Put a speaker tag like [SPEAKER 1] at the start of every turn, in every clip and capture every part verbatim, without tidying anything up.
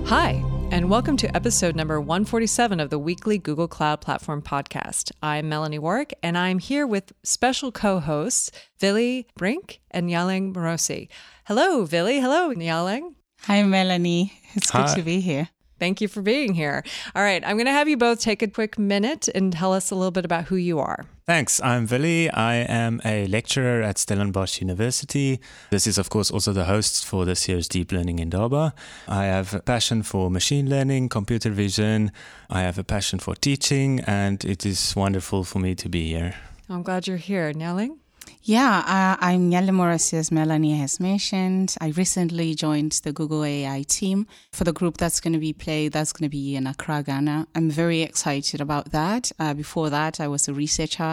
[SPEAKER 1] Hi, and welcome to episode number one forty-seven of the weekly Google Cloud Platform podcast. I'm Melanie Warwick, and I'm here with special co-hosts Vili Brink and Nyaling Morosi. Hello, Vili. Hello, Nyaling.
[SPEAKER 2] Hi, Melanie. It's
[SPEAKER 3] Hi.
[SPEAKER 2] good to be here.
[SPEAKER 1] Thank you for being here. All right, I'm going to have you both take a quick minute and tell us a little bit about who you are.
[SPEAKER 3] Thanks. I'm Vili. I am a lecturer at Stellenbosch University. This is, of course, also the host for this year's Deep Learning Indaba. I have a passion for machine learning, computer vision. I have a passion for teaching, and it is wonderful for me to be here.
[SPEAKER 1] I'm glad you're here. Nyaling?
[SPEAKER 2] Yeah, uh, I'm Nyaling Morosi, as Melanie has mentioned. I recently joined the Google A I team for the group that's going to be played, that's going to be in Accra, Ghana. I'm very excited about that. Uh, before that, I was a researcher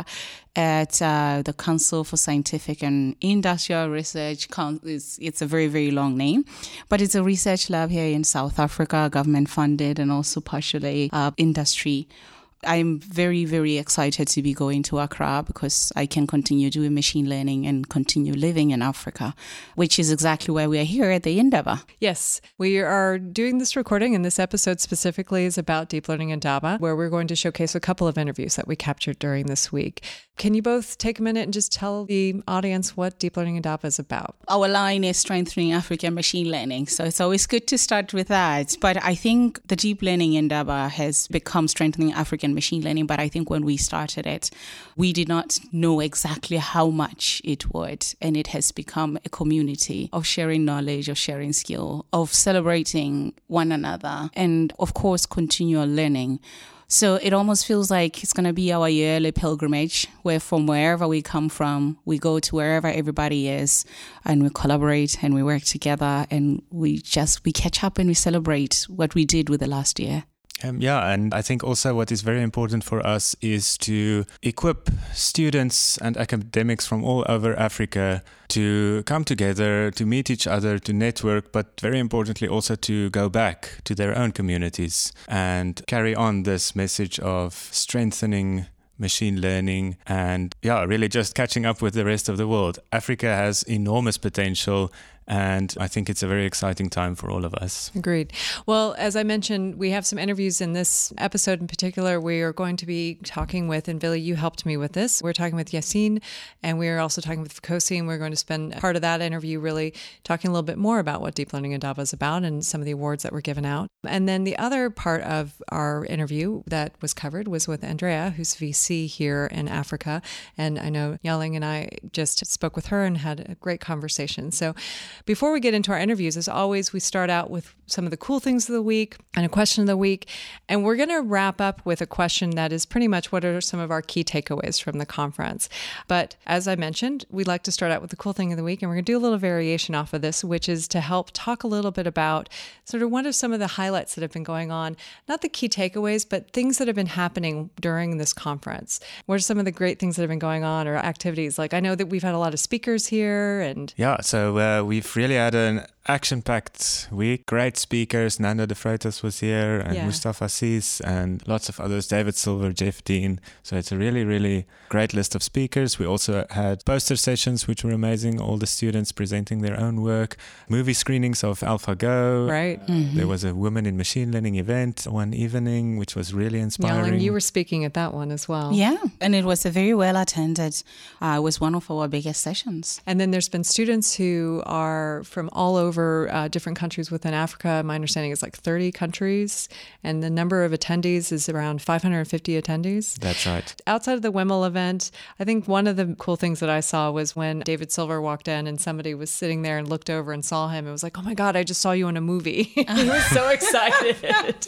[SPEAKER 2] at uh, the Council for Scientific and Industrial Research. It's, it's a very, very long name, but it's a research lab here in South Africa, government funded and also partially uh, industry. I'm very, very excited to be going to Accra because I can continue doing machine learning and continue living in Africa, which is exactly why we are here at the Indaba.
[SPEAKER 1] Yes, we are doing this recording, and this episode specifically is about Deep Learning Indaba, where we're going to showcase a couple of interviews that we captured during this week. Can you both take a minute and just tell the audience what Deep Learning Indaba is about?
[SPEAKER 2] Our line is strengthening African machine learning, so it's always good to start with that. But I think the Deep Learning Indaba has become strengthening African machine learning, but I think when we started it, we did not know exactly how much it would, and it has become a community of sharing knowledge, of sharing skill, of celebrating one another, and of course, continual learning. So it almost feels like it's going to be our yearly pilgrimage, where from wherever we come from, we go to wherever everybody is, and we collaborate and we work together, and we just, we catch up and we celebrate what we did with the last year.
[SPEAKER 3] Um, yeah, and I think also what is very important for us is to equip students and academics from all over Africa to come together, to meet each other, to network, but very importantly also to go back to their own communities and carry on this message of strengthening machine learning and, yeah, really just catching up with the rest of the world. Africa has enormous potential, and I think it's a very exciting time for all of us.
[SPEAKER 1] Agreed. Well, as I mentioned, we have some interviews in this episode in particular. We are going to be talking with, and Vili, you helped me with this. We're talking with Yassine, and we're also talking with Fukosi, and we're going to spend part of that interview really talking a little bit more about what Deep Learning Indaba is about and some of the awards that were given out. And then the other part of our interview that was covered was with Andrea, who's V C here in Africa. And I know Nyaling and I just spoke with her and had a great conversation. So before we get into our interviews, as always, we start out with some of the cool things of the week and a question of the week. And we're going to wrap up with a question that is pretty much what are some of our key takeaways from the conference. But as I mentioned, we'd like to start out with the cool thing of the week. And we're going to do a little variation off of this, which is to help talk a little bit about sort of what are some of the highlights that have been going on, not the key takeaways, but things that have been happening during this conference. What are some of the great things that have been going on or activities? Like, I know that we've had a lot of speakers here and...
[SPEAKER 3] Yeah, so uh, we've really had an action-packed week. Great speakers. Nando de Freitas was here, and yeah. Mustafa Assis, and lots of others. David Silver, Jeff Dean. So it's a really, really great list of speakers. We also had poster sessions, which were amazing. All the students presenting their own work. Movie screenings of AlphaGo.
[SPEAKER 1] Right.
[SPEAKER 2] Mm-hmm.
[SPEAKER 3] There was a Women in Machine Learning event one evening, which was really inspiring.
[SPEAKER 1] Nyaling, you were speaking at that one as well.
[SPEAKER 2] Yeah, and it was a very well attended. Uh, it was one of our biggest sessions.
[SPEAKER 1] And then there's been students who are from all over uh, different countries within Africa. My understanding is like thirty countries, and the number of attendees is around five hundred fifty attendees.
[SPEAKER 3] That's right.
[SPEAKER 1] Outside of the W I M L event, I think one of the cool things that I saw was when David Silver walked in and somebody was sitting there and looked over and saw him. It was like, oh my God, I just saw you in a movie. He was so excited.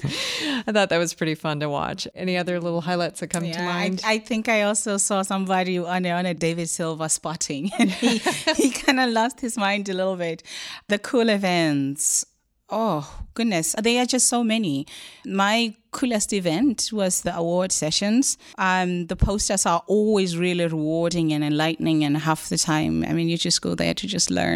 [SPEAKER 1] I thought that was pretty fun to watch. Any other little highlights that come
[SPEAKER 2] yeah,
[SPEAKER 1] to mind?
[SPEAKER 2] I, I think I also saw somebody on a, on a David Silver spotting, and he, he kind of lost his mind a little bit. The cool events, oh goodness, there are just so many. My coolest event was the award sessions. Um, the posters are always really rewarding and enlightening, and half the time, I mean, you just go there to just learn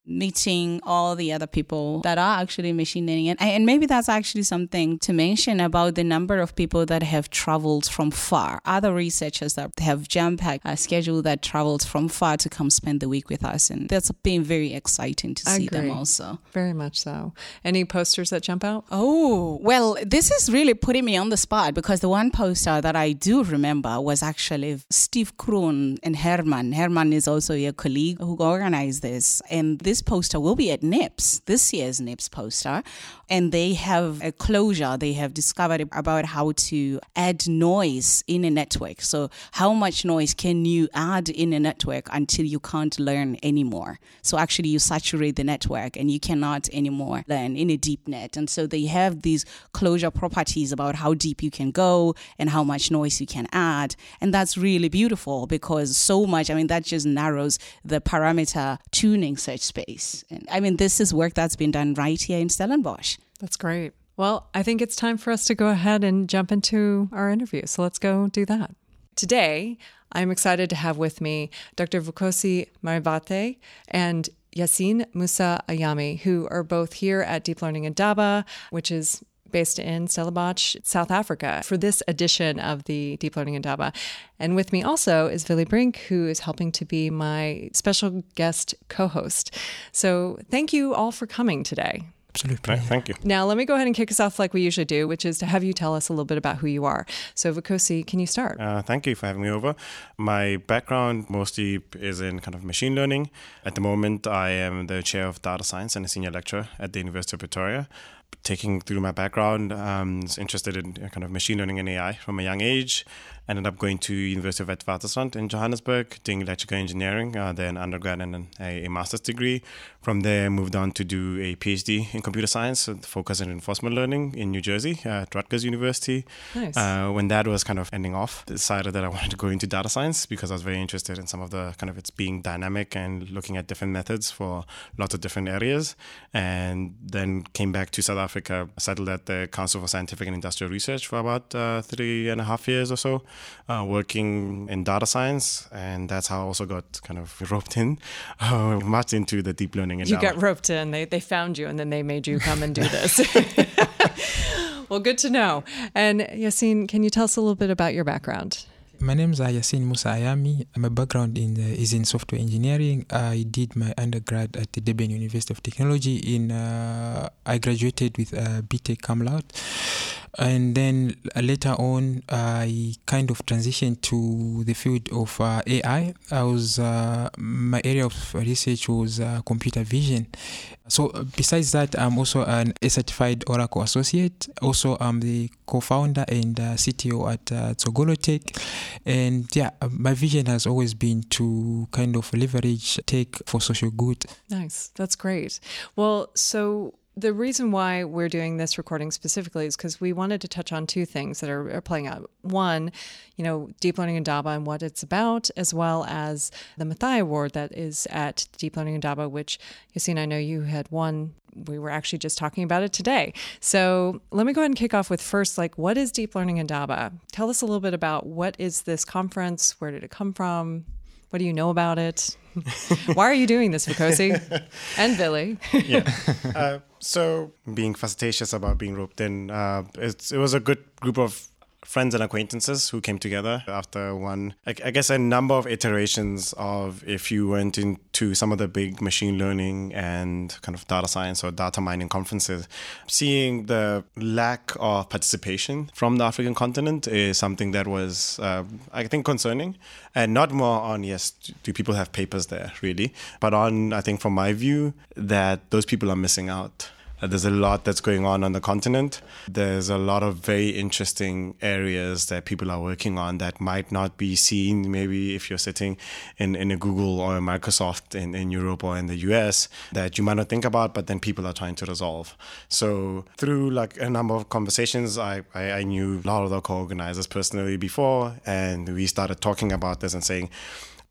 [SPEAKER 2] meeting all the other people that are actually machine learning. And, and maybe that's actually something to mention about the number of people that have traveled from far. Other researchers that have jam-packed a schedule that travels from far to come spend the week with us. And that's been very exciting to see them also.
[SPEAKER 1] Very much so. Any posters that jump out?
[SPEAKER 2] Oh, well, this is really putting me on the spot because the one poster that I do remember was actually Steve Kroon and Herman. Herman is also a colleague who organized this. And this poster will be at NIPS, this year's NIPS poster. And they have a closure they have discovered about how to add noise in a network. So how much noise can you add in a network until you can't learn anymore? So actually you saturate the network and you cannot anymore learn in a deep net. And so they have these closure properties about how deep you can go and how much noise you can add. And that's really beautiful because so much, I mean, that just narrows the parameter tuning search space. And I mean, this is work that's been done right here in Stellenbosch.
[SPEAKER 1] That's great. Well, I think it's time for us to go ahead and jump into our interview. So let's go do that. Today, I'm excited to have with me Doctor Vukosi Marivate and Yassine Moussa Ayami, who are both here at Deep Learning Indaba, which is based in Stellenbosch, South Africa, for this edition of the Deep Learning Indaba. And with me also is Willy Brink, who is helping to be my special guest co-host. So thank you all for coming today.
[SPEAKER 4] Absolutely. Thank you.
[SPEAKER 1] Now, let me go ahead and kick us off like we usually do, which is to have you tell us a little bit about who you are. So, Vukosi, can you start?
[SPEAKER 4] Uh, thank you for having me over. My background mostly is in kind of machine learning. At the moment, I am the chair of data science and a senior lecturer at the University of Pretoria. Taking through my background, um, I was interested in kind of machine learning and A I from a young age. Ended up going to University of Witwatersrand in Johannesburg, doing electrical engineering, uh, then undergrad and a, a master's degree. From there, moved on to do a PhD in computer science, focused on reinforcement learning in New Jersey at Rutgers University.
[SPEAKER 1] Nice.
[SPEAKER 4] Uh, when that was kind of ending off, decided that I wanted to go into data science because I was very interested in some of the kind of it's being dynamic and looking at different methods for lots of different areas. And then came back to South Africa, settled at the Council for Scientific and Industrial Research for about uh, three and a half years or so. Uh, working in data science, and that's how I also got kind of roped in, uh, much into the deep learning.
[SPEAKER 1] You got roped in. They they found you, and then they made you come and do this. Well, good to know. And Yassine, can you tell us a little bit about your background?
[SPEAKER 5] My name is Yassine Moussa Ayami. My background in uh, is in software engineering. I did my undergrad at the Durban University of Technology. In uh, I graduated with a B Tech cum laude. And then uh, later on, I kind of transitioned to the field of uh, A I. I was uh, my area of research was uh, computer vision. So uh, besides that, I'm also an a certified Oracle associate. Also, I'm the co-founder and uh, C T O at uh, Tsogolo Tech. And yeah, my vision has always been to kind of leverage tech for social good.
[SPEAKER 1] Nice. That's great. Well, so the reason why we're doing this recording specifically is because we wanted to touch on two things that are, are playing out. One, you know, Deep Learning Indaba and what it's about, as well as the Mathai Award that is at Deep Learning Indaba, which, Yassine, I know you had won. We were actually just talking about it today. So let me go ahead and kick off with first, like, what is Deep Learning Indaba? Tell us a little bit about what is this conference? Where did it come from? What do you know about it? Why are you doing this, Vukosi? And Billy?
[SPEAKER 4] yeah. Uh, so being facetious about being roped in, uh, it's, it was a good group of friends and acquaintances who came together after one, I, I guess, a number of iterations of if you went into some of the big machine learning and kind of data science or data mining conferences, seeing the lack of participation from the African continent is something that was, uh, I think, concerning. And not more on, yes, do people have papers there, really, but on, I think, from my view, that those people are missing out. There's a lot that's going on on the continent. There's a lot of very interesting areas that people are working on that might not be seen maybe if you're sitting in, in a Google or a Microsoft in, in Europe or in the U S that you might not think about, but then people are trying to resolve. So through like a number of conversations, I, I, I knew a lot of the co-organizers personally before, and we started talking about this and saying,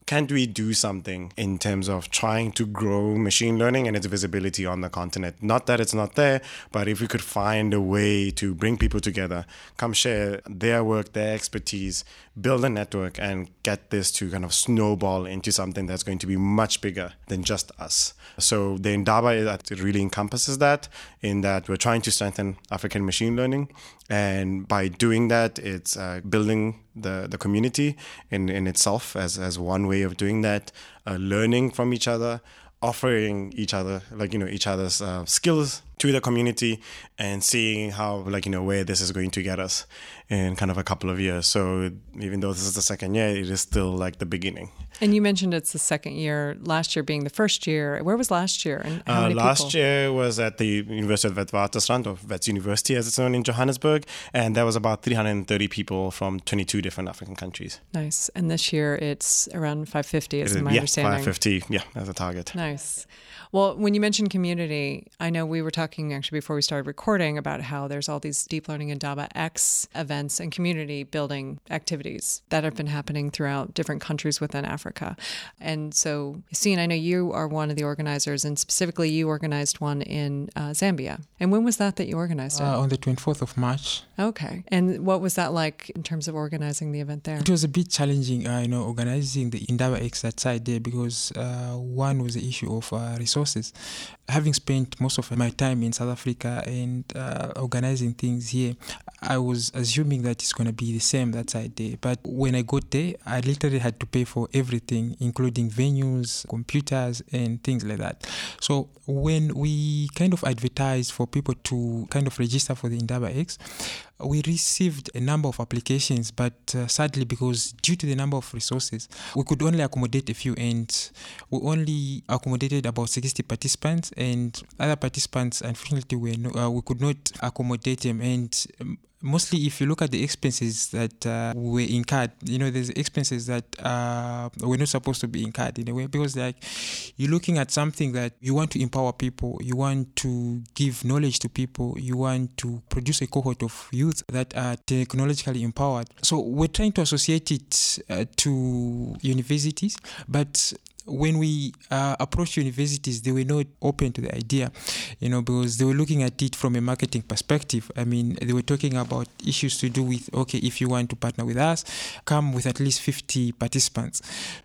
[SPEAKER 4] can't we do something in terms of trying to grow machine learning and its visibility on the continent? Not that it's not there, but if we could find a way to bring people together, come share their work, their expertise, build a network, and get this to kind of snowball into something that's going to be much bigger than just us. So the Indaba, it really encompasses that, in that we're trying to strengthen African machine learning. And by doing that, it's uh, building the, the community in, in itself as, as one way of doing that, uh, learning from each other, offering each other, like, you know, each other's uh, skills to the community, and seeing how, like, you know, where this is going to get us in kind of a couple of years. So even though this is the second year, it is still like the beginning.
[SPEAKER 1] And you mentioned it's the second year, last year being the first year. Where was last year? And how
[SPEAKER 4] uh,
[SPEAKER 1] many
[SPEAKER 4] last
[SPEAKER 1] people?
[SPEAKER 4] year was at the University of Witwatersrand, or Wits University as it's known in Johannesburg. And there was about three hundred thirty people from twenty-two different African countries.
[SPEAKER 1] Nice. And this year it's around five fifty, is
[SPEAKER 4] It is,
[SPEAKER 1] my
[SPEAKER 4] yeah,
[SPEAKER 1] understanding.
[SPEAKER 4] five fifty, yeah, as a target.
[SPEAKER 1] Nice. Well, when you mentioned community, I know we were talking actually before we started recording about how there's all these Deep Learning Indaba X events and community building activities that have been happening throughout different countries within Africa. And so, Yassine, I know you are one of the organizers, and specifically you organized one in uh, Zambia. And when was that that you organized it?
[SPEAKER 5] Uh, on the twenty-fourth of March.
[SPEAKER 1] Okay. And what was that like in terms of organizing the event there?
[SPEAKER 5] It was a bit challenging, uh, you know, organizing the Indaba X that side there, because uh, one was the issue of uh, resources. Having spent most of my time in South Africa and uh, organizing things here, I was assuming that it's going to be the same that side there. But when I got there, I literally had to pay for everything, including venues, computers, and things like that. So when we kind of advertised for people to kind of register for the Indaba X, we received a number of applications, but uh, sadly, because due to the number of resources, we could only accommodate a few, and we only accommodated about sixty participants, and other participants, unfortunately, we, no, uh, we could not accommodate them. And um, mostly, if you look at the expenses that uh, were incurred, you know, there's expenses that uh, were not supposed to be incurred in a way, because like you're looking at something that you want to empower people, you want to give knowledge to people, you want to produce a cohort of youth that are technologically empowered. So we're trying to associate it uh, to universities, but when we uh, approached universities, they were not open to the idea, you know, because they were looking at it from a marketing perspective. I mean, they were talking about issues to do with, okay, if you want to partner with us, come with at least fifty participants.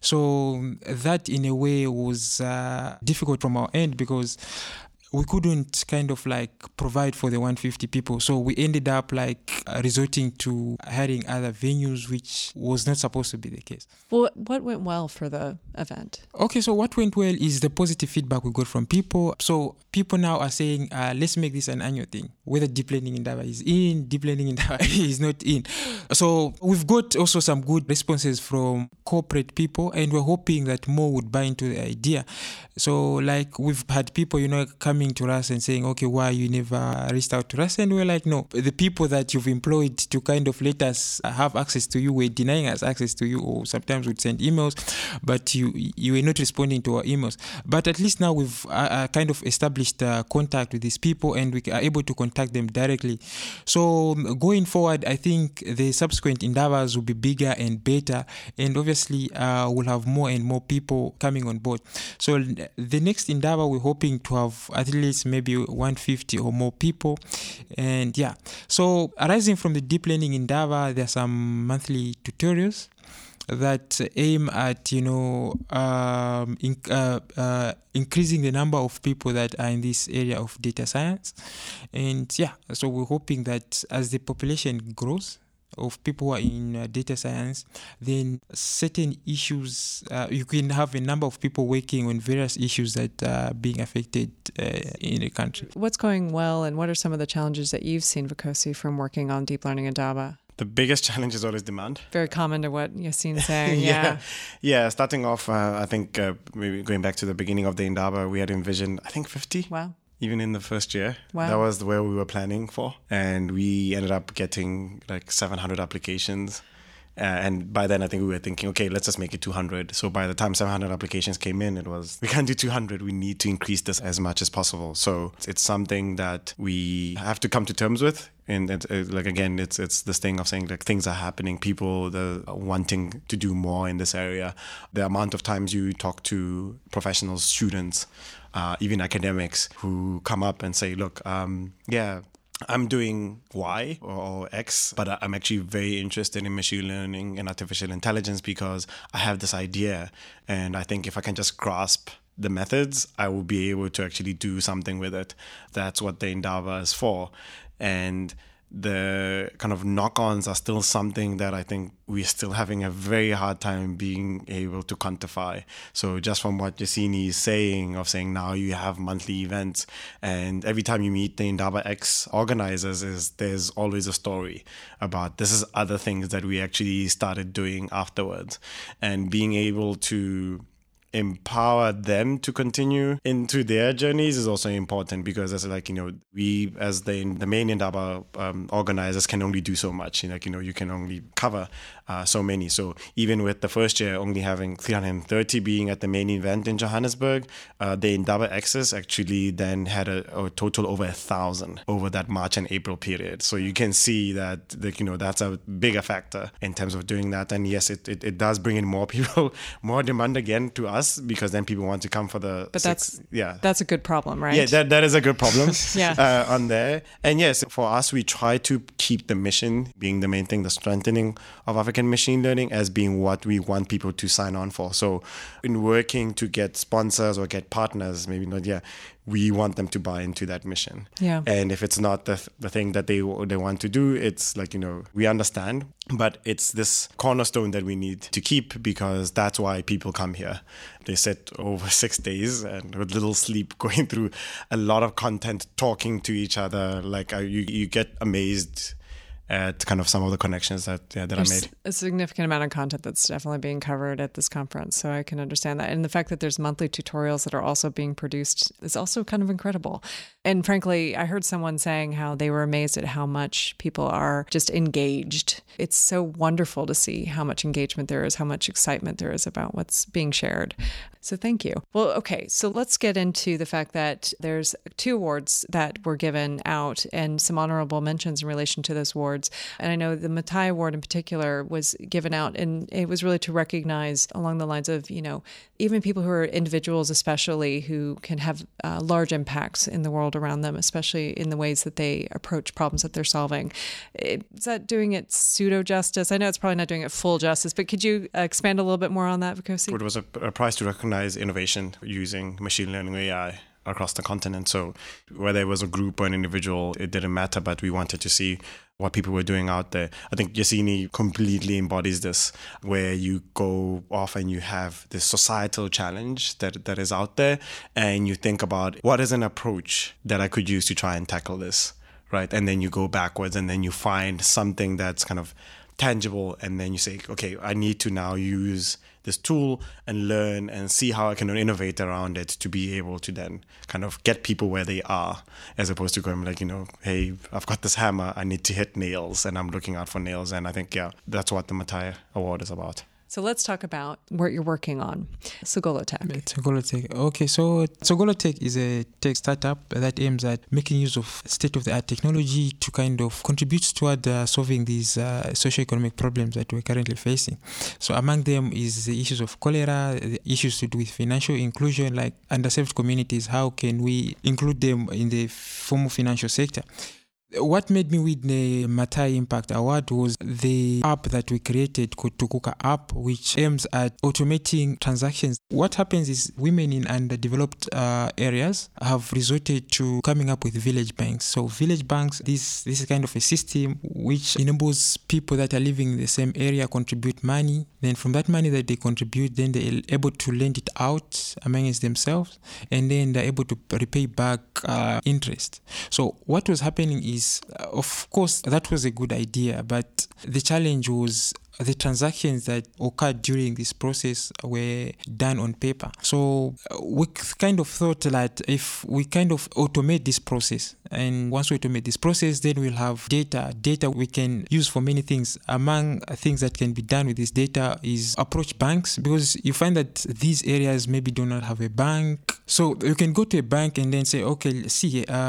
[SPEAKER 5] So that in a way was uh, difficult from our end, because we couldn't kind of like provide for the one hundred fifty people. So we ended up like uh, resorting to hiring other venues, which was not supposed to be the case.
[SPEAKER 1] Well, what went well for the event?
[SPEAKER 5] Okay, so what went well is the positive feedback we got from people. So people now are saying, uh, let's make this an annual thing. Whether Deep Learning Indaba is in, Deep Learning Indaba is not in. So we've got also some good responses from corporate people, and we're hoping that more would buy into the idea. So like we've had people, you know, coming to us and saying, okay, why you never reached out to us? And we're like, no, the people that you've employed to kind of let us have access to you were denying us access to you, or sometimes would send emails, but you you were not responding to our emails. But at least now we've uh, kind of established uh, contact with these people, and we are able to contact them directly. So going forward, I think the subsequent Indabas will be bigger and better, and obviously uh, we'll have more and more people coming on board. So the next Indaba, we're hoping to have at least maybe one hundred fifty or more people. And yeah, so arising from the Deep Learning Indaba, there are some monthly tutorials that aim at, you know, um, in, uh, uh, increasing the number of people that are in this area of data science. And yeah, so we're hoping that as the population grows of people who are in uh, data science, then certain issues, uh, you can have a number of people working on various issues that are being affected uh, in the country.
[SPEAKER 1] What's going well, and what are some of the challenges that you've seen, Vukosi, from working on Deep Learning Indaba?
[SPEAKER 4] The biggest challenge is always demand.
[SPEAKER 1] Very common to what Yassine's saying, yeah.
[SPEAKER 4] yeah. Yeah, starting off, uh, I think uh, maybe going back to the beginning of the Indaba, we had envisioned, I think, fifty.
[SPEAKER 1] Wow.
[SPEAKER 4] Even in the first year.
[SPEAKER 1] Wow.
[SPEAKER 4] That was where we were planning for. And we ended up getting like seven hundred applications. Uh, and by then, I think we were thinking, okay, let's just make it two hundred. So by the time seven hundred applications came in, it was, we can't do two hundred. We need to increase this as much as possible. So it's something that we have to come to terms with And it, it, like again, it's it's this thing of saying like things are happening, people they're wanting to do more in this area. The amount of times you talk to professionals, students, uh, even academics who come up and say, look, um, yeah, I'm doing Y or X, but I'm actually very interested in machine learning and artificial intelligence because I have this idea. And I think if I can just grasp the methods, I will be able to actually do something with it. That's what the Indaba is for. And the kind of knock-ons are still something that I think we're still having a very hard time being able to quantify. So just from what Yassine is saying, of saying now you have monthly events, and every time you meet the Indaba X organizers, is there's always a story about this is other things that we actually started doing afterwards. And being able to empower them to continue into their journeys is also important, because as like, you know, we as the the main Indaba um, organizers can only do so much. Like, you know, you can only cover uh, so many. So even with the first year only having three hundred thirty being at the main event in Johannesburg, uh, the Indaba Access actually then had a, a total over a thousand over that March and April period. So you can see that, like, you know, that's a bigger factor in terms of doing that. And yes, it, it, it does bring in more people, more demand again to us, because then people want to come for the
[SPEAKER 1] but
[SPEAKER 4] six,
[SPEAKER 1] that's
[SPEAKER 4] yeah
[SPEAKER 1] that's a good problem, right?
[SPEAKER 4] Yeah, that that is a good problem.
[SPEAKER 1] yeah
[SPEAKER 4] uh, on there. And yes, for us, we try to keep the mission being the main thing, the strengthening of African machine learning, as being what we want people to sign on for. So in working to get sponsors or get partners, maybe not, yeah, we want them to buy into that mission.
[SPEAKER 1] Yeah.
[SPEAKER 4] And if it's not the the thing that they they want to do, it's like, you know, we understand, but it's this cornerstone that we need to keep, because that's why people come here. They sit over six days and with little sleep, going through a lot of content, talking to each other. Like uh, you, you get amazed at kind of some of the connections that yeah, that
[SPEAKER 1] There's
[SPEAKER 4] I made.
[SPEAKER 1] A significant amount of content that's definitely being covered at this conference, so I can understand that. And the fact that there's monthly tutorials that are also being produced is also kind of incredible. And frankly, I heard someone saying how they were amazed at how much people are just engaged. It's so wonderful to see how much engagement there is, how much excitement there is about what's being shared. So thank you. Well, okay, so let's get into the fact that there's two awards that were given out and some honorable mentions in relation to those awards. And I know the Matai Award in particular was given out, and it was really to recognize along the lines of, you know, even people who are individuals, especially who can have uh, large impacts in the world around them, especially in the ways that they approach problems that they're solving. Is that doing it pseudo justice? I know it's probably not doing it full justice, but could you expand a little bit more on that, Vukosi?
[SPEAKER 4] It was a, a prize to recognize innovation using machine learning A I across the continent. So whether it was a group or an individual, it didn't matter, but we wanted to see what people were doing out there. I think Yassine completely embodies this, where you go off and you have this societal challenge that that is out there, and you think about what is an approach that I could use to try and tackle this, right? And then you go backwards, and then you find something that's kind of tangible, and then you say, okay, I need to now use this tool and learn and see how I can innovate around it to be able to then kind of get people where they are, as opposed to going like, you know, hey, I've got this hammer, I need to hit nails, and I'm looking out for nails. And I think, yeah, that's what the Matai Award is about.
[SPEAKER 1] So let's talk about what you're working on. Sogolotech.
[SPEAKER 5] Sogolotech. Okay, so Sogolotech is a tech startup that aims at making use of state-of-the-art technology to kind of contribute toward uh, solving these uh, socio-economic problems that we're currently facing. So among them is the issues of cholera, the issues to do with financial inclusion, like underserved communities. How can we include them in the formal financial sector? What made me win the Matai Impact Award was the app that we created called Tukuka app, which aims at automating transactions. What happens is women in underdeveloped uh, areas have resorted to coming up with village banks. So village banks, this, this is kind of a system which enables people that are living in the same area contribute money. Then from that money that they contribute, then they're able to lend it out amongst themselves, and then they're able to repay back uh, interest. So what was happening is, of course, that was a good idea, but the challenge was the transactions that occurred during this process were done on paper. So we kind of thought that if we kind of automate this process, and once we automate this process, then we'll have data, data we can use for many things. Among things that can be done with this data is approach banks, because you find that these areas maybe do not have a bank. So you can go to a bank and then say, okay, see, uh,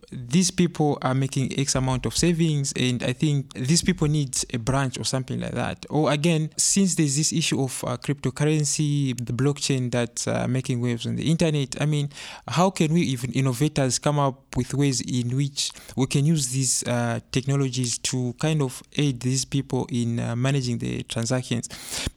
[SPEAKER 5] these people are making X amount of savings, and I think these people need a branch or something like that. Or again, since there's this issue of uh, cryptocurrency, the blockchain that's uh, making waves on the internet, I mean, how can we, even innovators, come up with ways in which we can use these uh, technologies to kind of aid these people in uh, managing the transactions?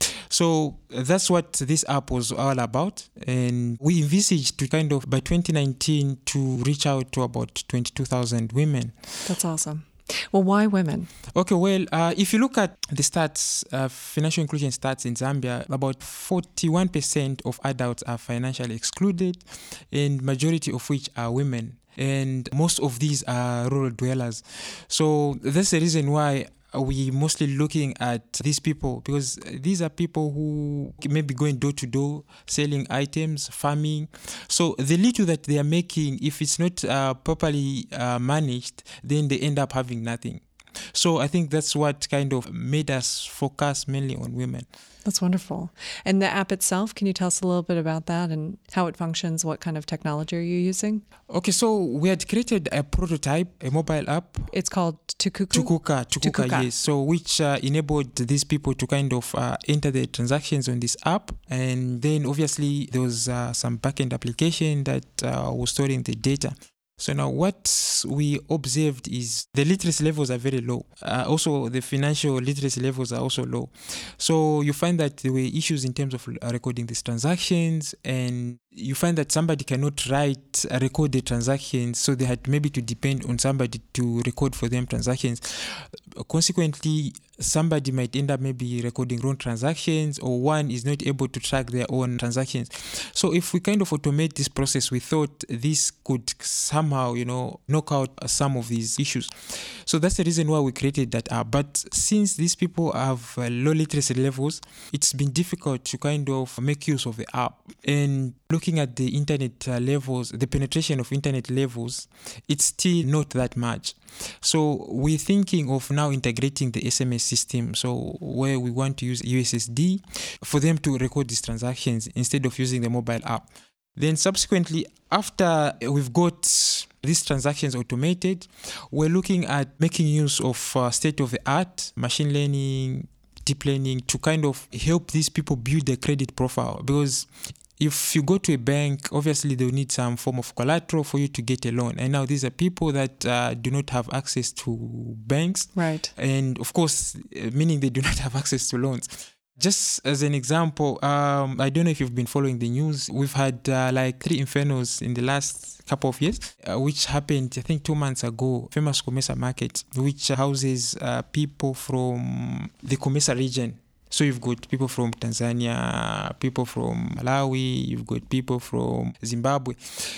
[SPEAKER 5] So that's what this app was all about. And we envisaged to kind of, by twenty nineteen, to reach out to about twenty-two thousand women.
[SPEAKER 1] That's awesome. Well, why women?
[SPEAKER 5] Okay, well, uh, if you look at the stats, uh, financial inclusion stats in Zambia, about forty-one percent of adults are financially excluded, and majority of which are women. And most of these are rural dwellers. So that's the reason why we mostly looking at these people, because these are people who may be going door to door, selling items, farming. So the little that they are making, if it's not uh, properly uh, managed, then they end up having nothing. So I think that's what kind of made us focus mainly on women.
[SPEAKER 1] That's wonderful. And the app itself, can you tell us a little bit about that and how it functions? What kind of technology are you using?
[SPEAKER 5] Okay, so we had created a prototype, a mobile app.
[SPEAKER 1] It's called Tukuku?
[SPEAKER 5] Tukuka, Tukuka, Tukuka. Yes. So which uh, enabled these people to kind of uh, enter their transactions on this app. And then obviously there was uh, some backend application that uh, was storing the data. So now what we observed is the literacy levels are very low. Uh, also, the financial literacy levels are also low. So you find that there were issues in terms of recording these transactions, and you find that somebody cannot write, uh, record the transactions, so they had maybe to depend on somebody to record for them transactions. Consequently, somebody might end up maybe recording wrong transactions, or one is not able to track their own transactions. So if we kind of automate this process, we thought this could somehow, you know, knock out some of these issues. So that's the reason why we created that app. But since these people have uh, low literacy levels, it's been difficult to kind of make use of the app. And looking at the internet uh, levels, the penetration of internet levels, it's still not that much. So we're thinking of now integrating the S M S system, so where we want to use U S S D for them to record these transactions instead of using the mobile app. Then subsequently, after we've got these transactions automated, we're looking at making use of uh, state-of-the-art machine learning, deep learning to kind of help these people build their credit profile. Because if you go to a bank, obviously they'll need some form of collateral for you to get a loan. And now these are people that uh, do not have access to banks.
[SPEAKER 1] Right.
[SPEAKER 5] And of course, meaning they do not have access to loans. Just as an example, um, I don't know if you've been following the news. We've had uh, like three infernos in the last couple of years, uh, which happened, I think, two months ago. Famous Comesa Market, which houses uh, people from the Comesa region. So you've got people from Tanzania, people from Malawi, you've got people from Zimbabwe.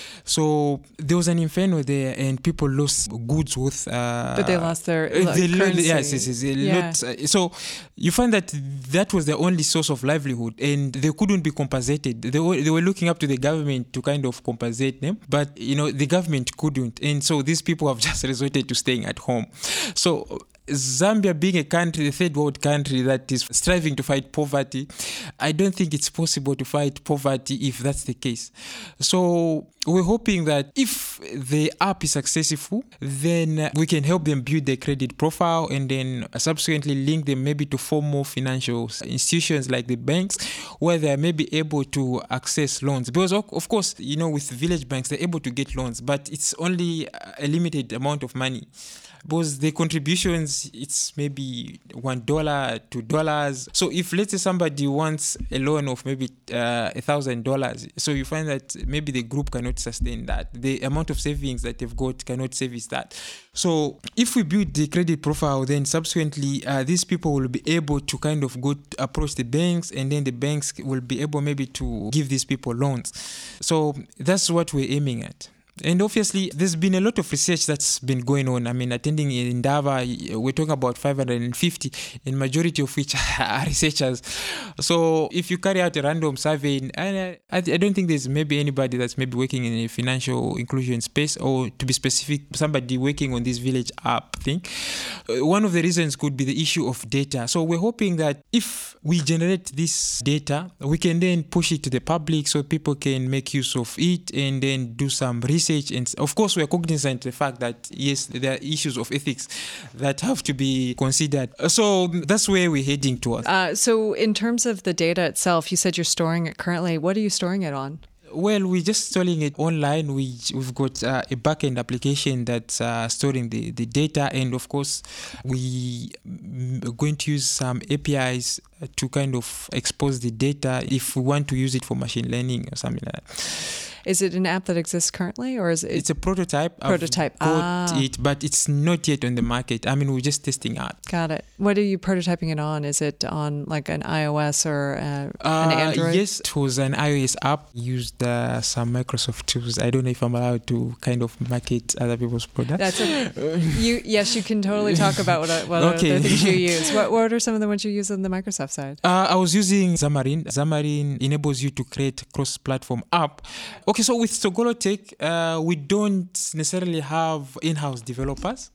[SPEAKER 5] So there was an inferno there, and people lost goods worth. Uh,
[SPEAKER 1] but they lost their like,
[SPEAKER 5] they
[SPEAKER 1] currency.
[SPEAKER 5] Yes, yes, yes.
[SPEAKER 1] Yeah.
[SPEAKER 5] Lot, uh, so you find that that was the only source of livelihood, and they couldn't be compensated. They were, they were looking up to the government to kind of compensate them, but you know the government couldn't, and so these people have just resorted to staying at home. So Zambia being a country, a third world country that is striving to fight poverty, I don't think it's possible to fight poverty if that's the case. So we're hoping that if the app is successful, then we can help them build their credit profile and then subsequently link them maybe to formal financial institutions like the banks, where they may be able to access loans. Because of course, you know, with village banks, they're able to get loans, but it's only a limited amount of money. Because the contributions, it's maybe one dollar, two dollars. So if let's say somebody wants a loan of maybe uh, a thousand dollars, so you find that maybe the group cannot sustain that. The amount of savings that they've got cannot service that. So if we build the credit profile, then subsequently uh, these people will be able to kind of go approach the banks, and then the banks will be able maybe to give these people loans. So that's what we're aiming at. And obviously, there's been a lot of research that's been going on. I mean, attending in Indaba, we're talking about five hundred fifty, and majority of which are researchers. So if you carry out a random survey, I, I don't think there's maybe anybody that's maybe working in a financial inclusion space, or to be specific, somebody working on this village app thing. One of the reasons could be the issue of data. So we're hoping that if we generate this data, we can then push it to the public so people can make use of it and then do some research research. And of course, we are cognizant of the fact that, yes, there are issues of ethics that have to be considered. So that's where we're heading towards.
[SPEAKER 1] Uh, so in terms of the data itself, you said you're storing it currently. What are you storing it on?
[SPEAKER 5] Well, we're just storing it online. We, we've got uh, a backend application that's uh, storing the, the data. And of course, we are going to use some A P Is to kind of expose the data if we want to use it for machine learning or something like that.
[SPEAKER 1] Is it an app that exists currently, or is it?
[SPEAKER 5] It's a prototype.
[SPEAKER 1] Prototype.
[SPEAKER 5] I've got
[SPEAKER 1] ah.
[SPEAKER 5] it, but it's not yet on the market. I mean, we're just testing out.
[SPEAKER 1] Got it. What are you prototyping it on? Is it on like an iOS or uh,
[SPEAKER 5] uh,
[SPEAKER 1] an Android?
[SPEAKER 5] Yes, it was an iOS app. Used uh, some Microsoft tools. I don't know if I'm allowed to kind of market other people's products.
[SPEAKER 1] That's okay. you. Yes, you can totally talk about what, what
[SPEAKER 5] okay.
[SPEAKER 1] other things you use. What, what are some of the ones you use on the Microsoft side?
[SPEAKER 5] Uh, I was using Xamarin. Xamarin enables you to create cross-platform app. Okay, so with Sogolo Tech, uh, we don't necessarily have in-house developers.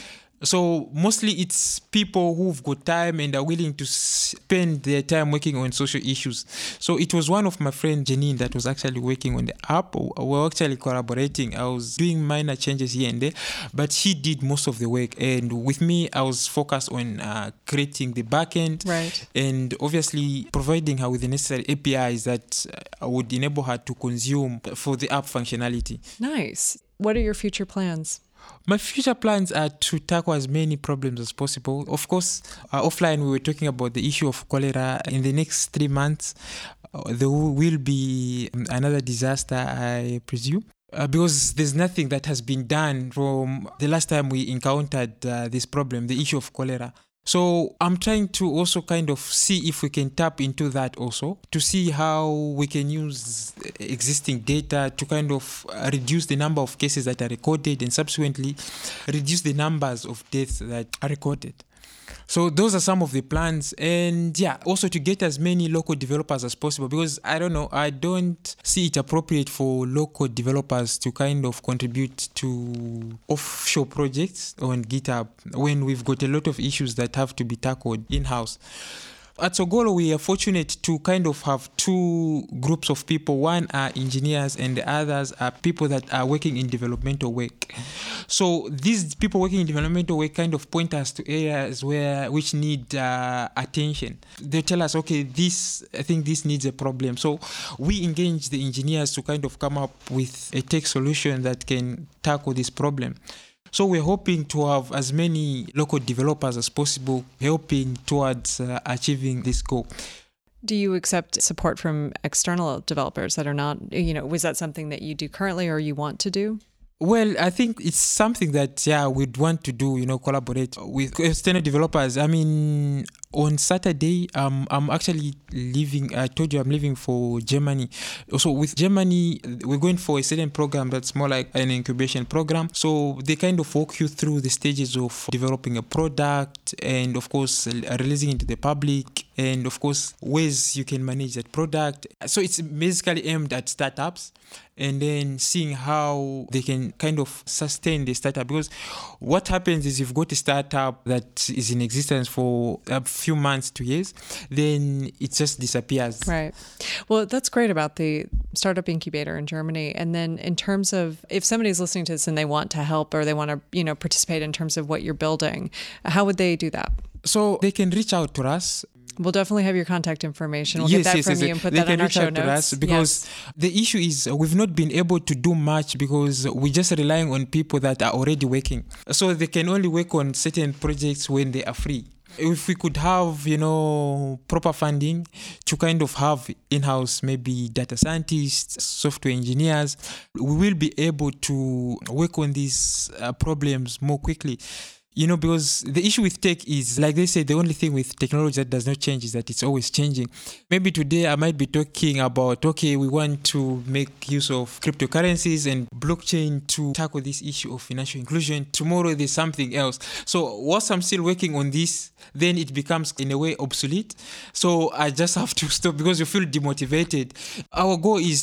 [SPEAKER 5] So mostly it's people who've got time and are willing to spend their time working on social issues. So it was one of my friends, Janine, that was actually working on the app. We were actually collaborating. I was doing minor changes here and there, but she did most of the work. And with me, I was focused on uh, creating the backend,
[SPEAKER 1] right,
[SPEAKER 5] and obviously providing her with the necessary A P Is that uh, would enable her to consume for the app functionality.
[SPEAKER 1] Nice. What are your future plans?
[SPEAKER 5] My future plans are to tackle as many problems as possible. Of course, uh, offline we were talking about the issue of cholera. In the next three months, uh, there will be another disaster, I presume. Uh, because there's nothing that has been done from the last time we encountered uh, this problem, the issue of cholera. So I'm trying to also kind of see if we can tap into that also, to see how we can use existing data to kind of reduce the number of cases that are recorded and subsequently reduce the numbers of deaths that are recorded. So those are some of the plans, and yeah, also to get as many local developers as possible, because I don't know, I don't see it appropriate for local developers to kind of contribute to offshore projects on GitHub when we've got a lot of issues that have to be tackled in-house. At Sogolo, we are fortunate to kind of have two groups of people. One are engineers and the others are people that are working in developmental work. So these people working in developmental work kind of point us to areas where which need uh, attention. They tell us, okay, this I think this needs a problem. So we engage the engineers to kind of come up with a tech solution that can tackle this problem. So we're hoping to have as many local developers as possible helping towards uh, achieving this goal.
[SPEAKER 1] Do you accept support from external developers that are not, you know, was that something that you do currently or you want to do?
[SPEAKER 5] Well, I think it's something that, yeah, we'd want to do, you know, collaborate with external developers. I mean, on Saturday, um, I'm actually leaving, I told you I'm leaving for Germany. So with Germany, we're going for a certain program that's more like an incubation program. So they kind of walk you through the stages of developing a product and, of course, releasing it to the public and, of course, ways you can manage that product. So it's basically aimed at startups and then seeing how they can kind of sustain the startup. Because what happens is you've got a startup that is in existence for a few months to years, then it just disappears.
[SPEAKER 1] Right. Well, that's great about the startup incubator in Germany. And then in terms of if somebody's listening to this and they want to help or they want to, you know, participate in terms of what you're building, how would they do that?
[SPEAKER 5] So they can reach out to us.
[SPEAKER 1] We'll definitely have your contact information. We'll
[SPEAKER 5] yes,
[SPEAKER 1] get that
[SPEAKER 5] yes,
[SPEAKER 1] from
[SPEAKER 5] yes,
[SPEAKER 1] you and put
[SPEAKER 5] they
[SPEAKER 1] that on our
[SPEAKER 5] reach
[SPEAKER 1] show
[SPEAKER 5] out to
[SPEAKER 1] notes.
[SPEAKER 5] us because yes. The issue is we've not been able to do much because we're just relying on people that are already working. So they can only work on certain projects when they are free. If we could have, you know, proper funding to kind of have in-house maybe data scientists, software engineers, we will be able to work on these uh, problems more quickly. You know, because the issue with tech is, like they say, the only thing with technology that does not change is that it's always changing. Maybe today I might be talking about, okay, we want to make use of cryptocurrencies and blockchain to tackle this issue of financial inclusion. Tomorrow there's something else. So whilst I'm still working on this, then it becomes in a way obsolete. So I just have to stop because you feel demotivated. Our goal is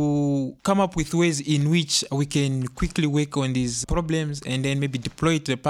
[SPEAKER 5] to come up with ways in which we can quickly work on these problems and then maybe deploy it to the public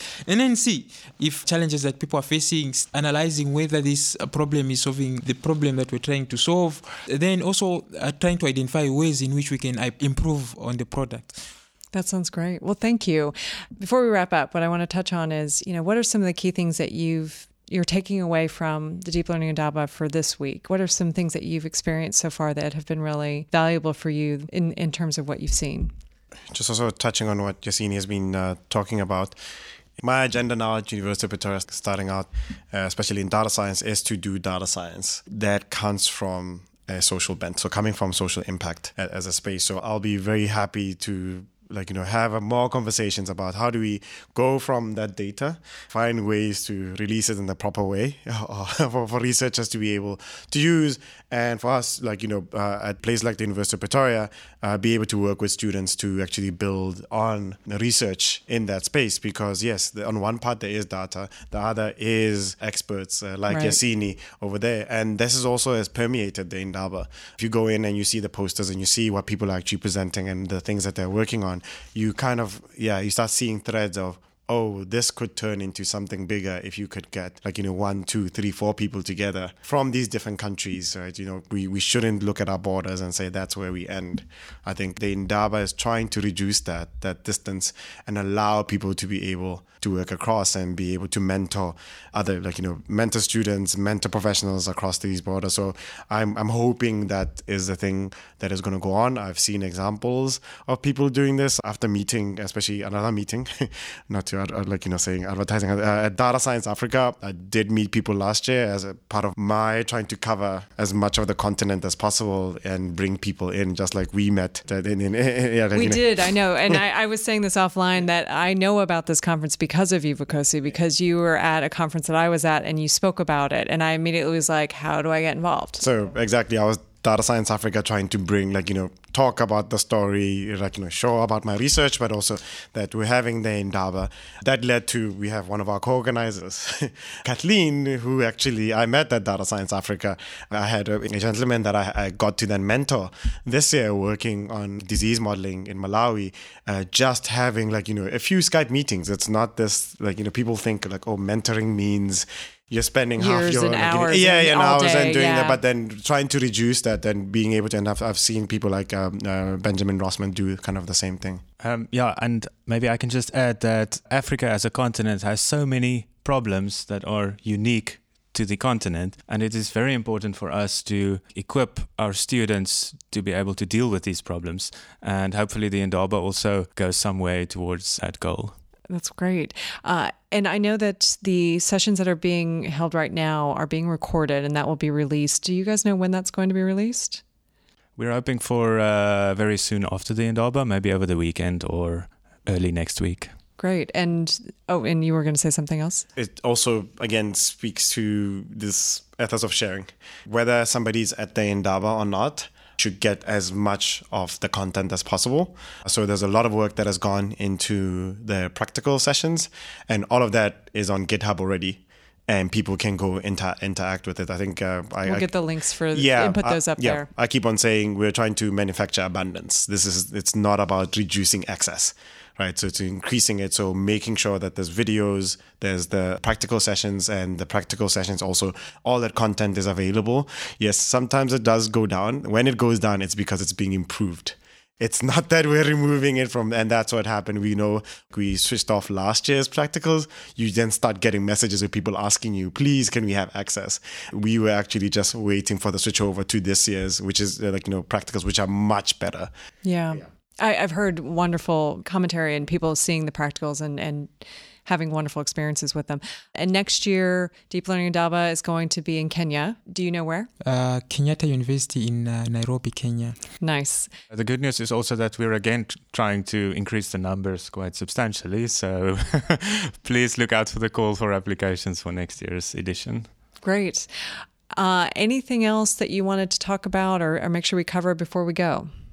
[SPEAKER 5] and then see if challenges that people are facing, analyzing whether this problem is solving the problem that we're trying to solve, then also uh, trying to identify ways in which we can uh, improve on the product.
[SPEAKER 1] That sounds great. Well, thank you. Before we wrap up, what I want to touch on is, you know, what are some of the key things that you've you're taking away from the Deep Learning Indaba for this week? What are some things that you've experienced so far that have been really valuable for you in, in terms of what you've seen?
[SPEAKER 4] Just also touching on what Yassine has been uh, talking about. My agenda now at University of Pretoria, starting out, uh, especially in data science, is to do data science that comes from a social bent. So coming from social impact as a space. So I'll be very happy to like, you know, have a more conversations about how do we go from that data, find ways to release it in the proper way for, for researchers to be able to use. And for us, like, you know, uh, at places like the University of Pretoria, uh, be able to work with students to actually build on research in that space. Because yes, the, on one part there is data, the other is experts uh, like right. Yassine over there. And this is also has permeated the Indaba. If you go in and you see the posters and you see what people are actually presenting and the things that they're working on, you kind of, yeah, you start seeing threads of, oh, this could turn into something bigger if you could get like, you know, one, two, three, four people together from these different countries, right? You know, we, we shouldn't look at our borders and say that's where we end. I think the Indaba is trying to reduce that, that distance and allow people to be able to work across and be able to mentor other, like, you know, mentor students, mentor professionals across these borders. So I'm I'm hoping that is the thing that is going to go on. I've seen examples of people doing this after meeting, especially another meeting, not to, like, you know, saying advertising, uh, at Data Science Africa. I did meet people last year as a part of my trying to cover as much of the continent as possible and bring people in, just like we met. In, in, yeah, like,
[SPEAKER 1] we
[SPEAKER 4] you know.
[SPEAKER 1] did, I know. And I, I was saying this offline that I know about this conference because because of you, Vukosi, because you were at a conference that I was at and you spoke about it. And I immediately was like, how do I get involved?
[SPEAKER 4] So exactly, I was Data Science Africa trying to bring, like, you know, talk about the story, like, you know, show about my research, but also that we're having the Indaba. That led to, we have one of our co-organizers, Kathleen, who actually I met at Data Science Africa. I had a, a gentleman that I, I got to then mentor this year working on disease modeling in Malawi, uh, just having, like, you know, a few Skype meetings. It's not this, like, you know, people think like, oh, mentoring means you're spending
[SPEAKER 1] Years
[SPEAKER 4] half your
[SPEAKER 1] and
[SPEAKER 4] like,
[SPEAKER 1] hours
[SPEAKER 4] yeah,
[SPEAKER 1] and
[SPEAKER 4] yeah, and
[SPEAKER 1] all
[SPEAKER 4] hours
[SPEAKER 1] day,
[SPEAKER 4] and doing
[SPEAKER 1] yeah.
[SPEAKER 4] that, but then trying to reduce that and being able to. And I've, I've seen people like um, uh, Benjamin Rossman do kind of the same thing.
[SPEAKER 3] Um, yeah, and maybe I can just add that Africa as a continent has so many problems that are unique to the continent, and it is very important for us to equip our students to be able to deal with these problems, and hopefully the Indaba also goes some way towards that goal.
[SPEAKER 1] That's great. Uh, and I know that the sessions that are being held right now are being recorded and that will be released. Do you guys know when that's going to be released?
[SPEAKER 3] We're hoping for uh, very soon after the Indaba, maybe over the weekend or early next week.
[SPEAKER 1] Great. And, oh, and you were going to say something else?
[SPEAKER 4] It also, again, speaks to this ethos of sharing. Whether somebody's at the Indaba or not, should get as much of the content as possible. So there's a lot of work that has gone into the practical sessions, and all of that is on GitHub already, and people can go inter- interact with it. I think uh, I,
[SPEAKER 1] we'll
[SPEAKER 4] I,
[SPEAKER 1] get the links for
[SPEAKER 4] yeah,
[SPEAKER 1] input those
[SPEAKER 4] uh,
[SPEAKER 1] up
[SPEAKER 4] yeah,
[SPEAKER 1] there.
[SPEAKER 4] I keep on saying we're trying to manufacture abundance. This is it's not about reducing access. Right, so it's increasing it, so making sure that there's videos, there's the practical sessions, and the practical sessions also, all that content is available. Yes, sometimes it does go down. When it goes down, it's because it's being improved. It's not that we're removing it from, and that's what happened. We know we switched off last year's practicals. You then start getting messages with people asking you, please, can we have access? We were actually just waiting for the switch over to this year's, which is uh, like, you know, practicals, which are much better.
[SPEAKER 1] Yeah. yeah. I, I've heard wonderful commentary and people seeing the practicals and, and having wonderful experiences with them. And next year, Deep Learning Indaba is going to be in Kenya. Do you know where?
[SPEAKER 5] Uh, Kenyatta University in uh, Nairobi, Kenya.
[SPEAKER 1] Nice.
[SPEAKER 3] The good news is also that we're again t- trying to increase the numbers quite substantially. So please look out for the call for applications for next year's edition.
[SPEAKER 1] Great. Uh, anything else that you wanted to talk about or, or make sure we cover before we go?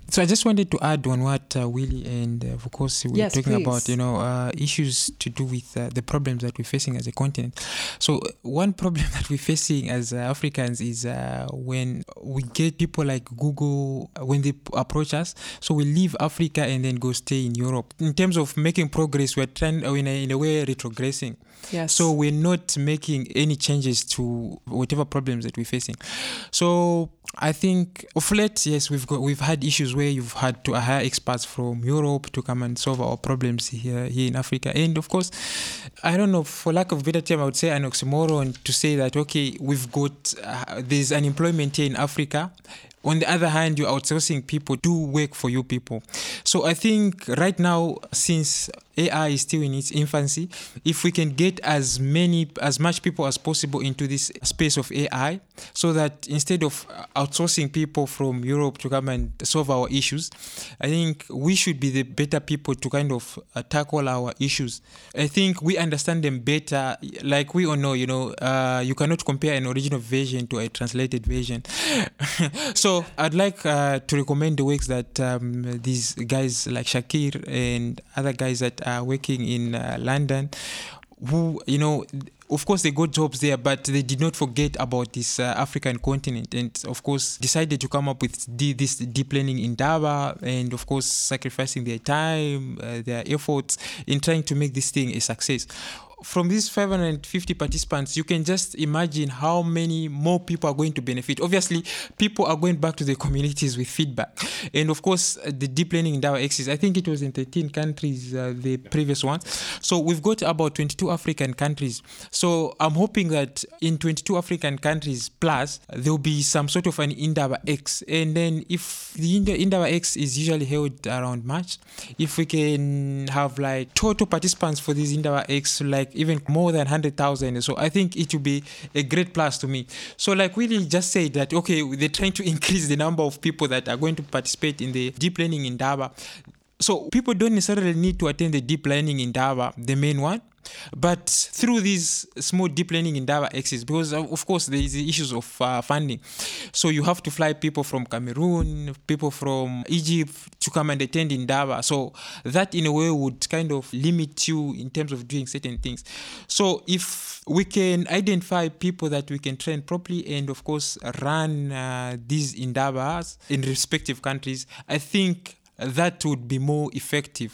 [SPEAKER 5] So I just wanted to add on what uh, Willie and uh, of course we're
[SPEAKER 1] yes,
[SPEAKER 5] talking
[SPEAKER 1] please.
[SPEAKER 5] about, you know, uh, issues to do with uh, the problems that we're facing as a continent. So one problem that we're facing as uh, Africans is uh, when we get people like Google, when they approach us, so we leave Africa and then go stay in Europe. In terms of making progress, we're trying, in a, in a way, retrogressing.
[SPEAKER 1] Yes.
[SPEAKER 5] So we're not making any changes to whatever problems that we're facing. So I think of late, yes, we've got we've had issues where you've had to hire experts from Europe to come and solve our problems here here in Africa. And of course, I don't know, for lack of a better term, I would say an oxymoron to say that, okay, we've got, uh, there's unemployment here in Africa. On the other hand, you're outsourcing people to work for you people. So I think right now, since A I is still in its infancy, if we can get as many, as much people as possible into this space of A I, so that instead of outsourcing people from Europe to come and solve our issues, I think we should be the better people to kind of uh, tackle our issues. I think we understand them better. Like we all know, you know, uh, you cannot compare an original version to a translated version. So So I'd like uh, to recommend the works that um, these guys like Shakir and other guys that are working in uh, London, who, you know, of course they got jobs there, but they did not forget about this uh, African continent, and of course decided to come up with d- this deep learning in Indaba, and of course sacrificing their time, uh, their efforts in trying to make this thing a success. From these five hundred fifty participants, you can just imagine how many more people are going to benefit. Obviously, people are going back to their communities with feedback. And of course, the deep learning in Indaba X is, I think it was in thirteen countries, uh, the previous ones. So we've got about twenty-two African countries. So I'm hoping that in twenty-two African countries plus, there will be some sort of an Indaba X. And then if the Indaba X is usually held around March, if we can have like total participants for this Indaba X, like even more than one hundred thousand. So I think it will be a great plus to me. So like Willie just said that, okay, they're trying to increase the number of people that are going to participate in the deep learning in Indaba. So people don't necessarily need to attend the deep learning in Indaba, the main one. But through these small deep learning in Indaba X's, because of course there is the issues of uh, funding. So you have to fly people from Cameroon, people from Egypt to come and attend in Indaba. So that in a way would kind of limit you in terms of doing certain things. So if we can identify people that we can train properly and of course run uh, these Indabas in respective countries, I think that would be more effective.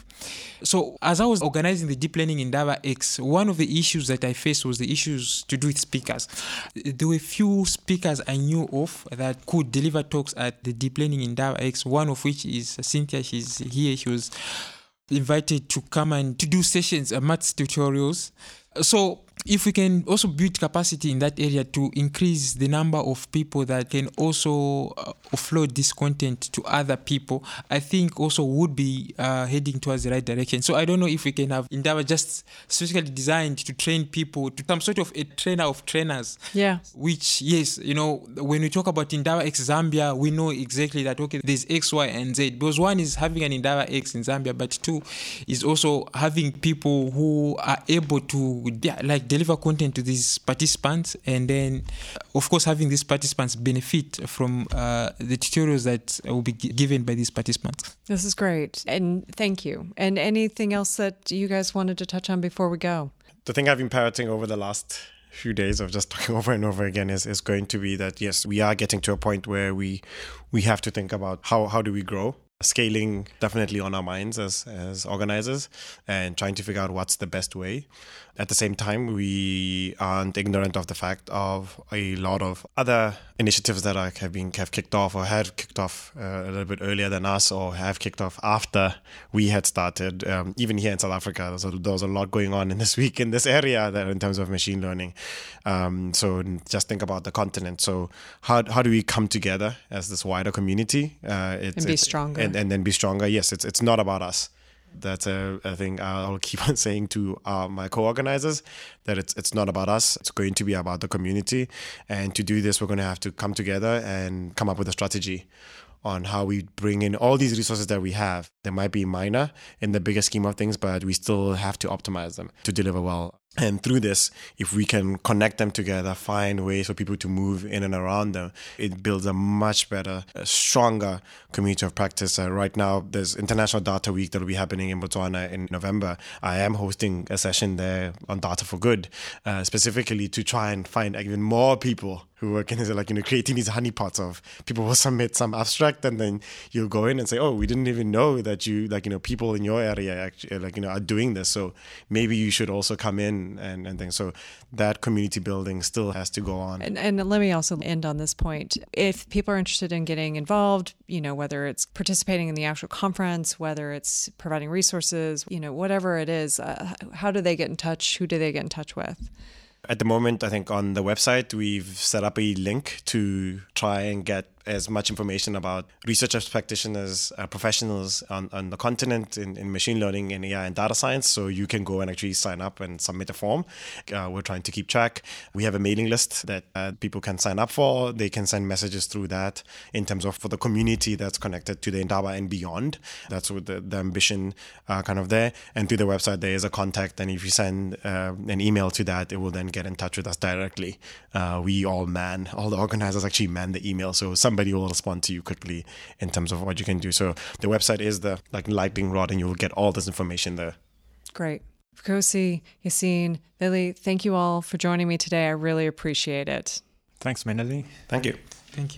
[SPEAKER 5] So as I was organizing the deep learning in Indaba X, one of the issues that I faced was the issues to do with speakers. There were few speakers I knew of that could deliver talks at the deep learning in Indaba X, one of which is Cynthia. She's here. She was invited to come and to do sessions, uh, maths tutorials. So if we can also build capacity in that area to increase the number of people that can also uh, offload this content to other people, I think also would be uh, heading towards the right direction. So I don't know if we can have Indaba just specifically designed to train people, to some sort of a trainer of trainers.
[SPEAKER 1] Yeah.
[SPEAKER 5] Which, yes, you know, when we talk about Indaba X Zambia, we know exactly that, okay, there's X, Y, and Z. Because one is having an Indaba X in Zambia, but two is also having people who are able to, yeah, like, deliver content to these participants, and then of course having these participants benefit from uh, the tutorials that will be g- given by these participants.
[SPEAKER 1] This is great, and thank you. And anything else that you guys wanted to touch on before we go?
[SPEAKER 4] The thing I've been parroting over the last few days of just talking over and over again is, is going to be that, yes, we are getting to a point where we we have to think about how, how do we grow. Scaling definitely on our minds as, as organizers, and trying to figure out what's the best way. At the same time, we aren't ignorant of the fact of a lot of other initiatives that are, have been have kicked off or had kicked off uh, a little bit earlier than us, or have kicked off after we had started. Um, even here in South Africa, there's a, there was a lot going on in this week in this area that in terms of machine learning. Um, so just think about the continent. So how how do we come together as this wider community? Uh, it's,
[SPEAKER 1] and be
[SPEAKER 4] it's,
[SPEAKER 1] stronger.
[SPEAKER 4] And, and then be stronger. Yes, it's it's not about us. That's a, a thing I'll keep on saying to uh, my co-organizers, that it's it's not about us. It's going to be about the community. And to do this, we're going to have to come together and come up with a strategy on how we bring in all these resources that we have. They might be minor in the bigger scheme of things, but we still have to optimize them to deliver well. And through this, if we can connect them together, find ways for people to move in and around them, it builds a much better, a stronger community of practice. Uh, right now, there's International Data Week that will be happening in Botswana in November. I am hosting a session there on Data for Good, uh, specifically to try and find even more people who work in, like, you know, creating these honeypots of people will submit some abstract, and then you'll go in and say, oh, we didn't even know that you, like, you know, people in your area actually, like, you know, are doing this. So maybe you should also come in and, and things. So that community building still has to go on.
[SPEAKER 1] And, and let me also end on this point. If people are interested in getting involved, you know, whether it's participating in the actual conference, whether it's providing resources, you know, whatever it is, uh, how do they get in touch? Who do they get in touch with?
[SPEAKER 4] At the moment, I think on the website, we've set up a link to try and get as much information about researchers, practitioners, uh, professionals on, on the continent in, in machine learning and A I and data science. So you can go and actually sign up and submit a form. Uh, we're trying to keep track. We have a mailing list that uh, people can sign up for. They can send messages through that in terms of for the community that's connected to the Indaba and beyond. That's what the, the ambition uh, kind of there. And through the website, there is a contact. And if you send uh, an email to that, it will then get in touch with us directly. Uh, we all man, all the organizers actually man the email. So some Somebody will respond to you quickly in terms of what you can do. So the website is the like lightning rod, and you will get all this information there.
[SPEAKER 1] Great. Vukosi, Yassine, Billy, thank you all for joining me today. I really appreciate it.
[SPEAKER 3] Thanks, Menali.
[SPEAKER 4] Thank you.
[SPEAKER 5] Thank you.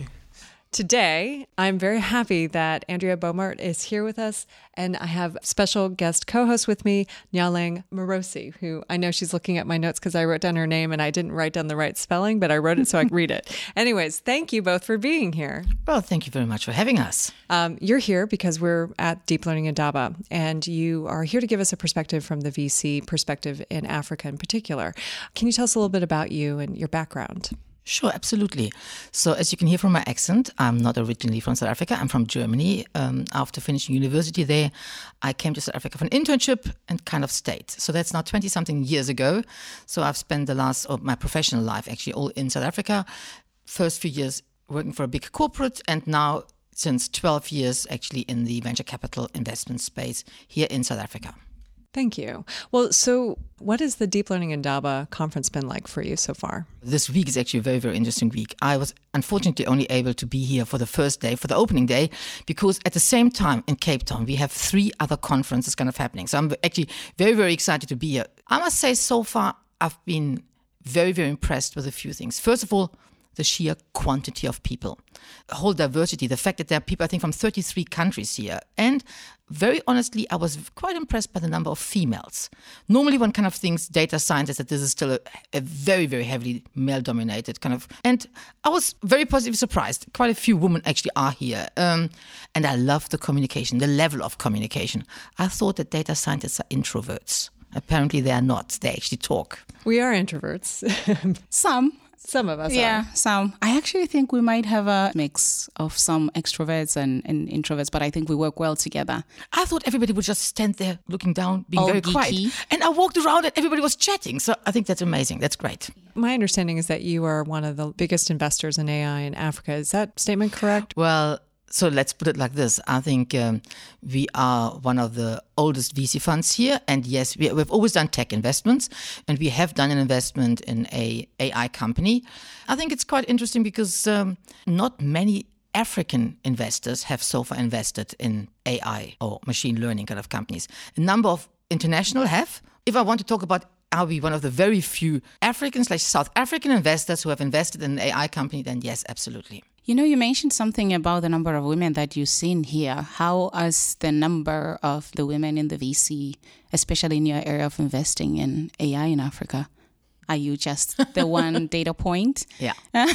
[SPEAKER 1] Today, I'm very happy that Andrea Bomart is here with us, and I have special guest co-host with me, Nyaleng Morosi, who I know she's looking at my notes because I wrote down her name and I didn't write down the right spelling, but I wrote it so I could read it. Anyways, thank you both for being here.
[SPEAKER 6] Well, thank you very much for having us.
[SPEAKER 1] Um, you're here because we're at Deep Learning Indaba, and you are here to give us a perspective from the V C perspective in Africa in particular. Can you tell us a little bit about you and your background?
[SPEAKER 6] Sure, absolutely. So as you can hear from my accent, I'm not originally from South Africa. I'm from Germany. Um, after finishing university there, I came to South Africa for an internship and kind of stayed. So that's now twenty-something years ago. So I've spent the last of my professional life actually all in South Africa. First few years working for a big corporate, and now since twelve years actually in the venture capital investment space here in South Africa.
[SPEAKER 1] Thank you. Well, so what has the Deep Learning Indaba conference been like for you so far?
[SPEAKER 6] This week is actually a very, very interesting week. I was unfortunately only able to be here for the first day, for the opening day, because at the same time in Cape Town, we have three other conferences kind of happening. So I'm actually very, very excited to be here. I must say so far, I've been very, very impressed with a few things. First of all, the sheer quantity of people, the whole diversity, the fact that there are people, I think, from thirty-three countries here. And very honestly, I was quite impressed by the number of females. Normally one kind of thinks data science is that this is still a, a very, very heavily male-dominated kind of, and I was very positively surprised. Quite a few women actually are here. Um, and I love the communication, the level of communication. I thought that data scientists are introverts. Apparently they are not. They actually talk.
[SPEAKER 1] We are introverts.
[SPEAKER 2] Some.
[SPEAKER 1] Some of us
[SPEAKER 2] yeah,
[SPEAKER 1] are.
[SPEAKER 2] some. I actually think we might have a mix of some extroverts and, and introverts, but I think we work well together.
[SPEAKER 6] I thought everybody would just stand there looking down, being
[SPEAKER 2] All
[SPEAKER 6] very
[SPEAKER 2] geeky.
[SPEAKER 6] quiet. And I walked around and everybody was chatting. So I think that's amazing. That's great.
[SPEAKER 1] My understanding is that you are one of the biggest investors in A I in Africa. Is that statement correct?
[SPEAKER 6] Well, so let's put it like this. I think um, we are one of the oldest V C funds here. And yes, we, we've always done tech investments. And we have done an investment in a AI company. I think it's quite interesting because um, not many African investors have so far invested in A I or machine learning kind of companies. A number of international have. If I want to talk about are we one of the very few African slash South African investors who have invested in an A I company, then yes, absolutely.
[SPEAKER 2] You know, you mentioned something about the number of women that you've seen here. How is the number of the women in the V C, especially in your area of investing in A I in Africa? Are you just the one data point?
[SPEAKER 6] Yeah.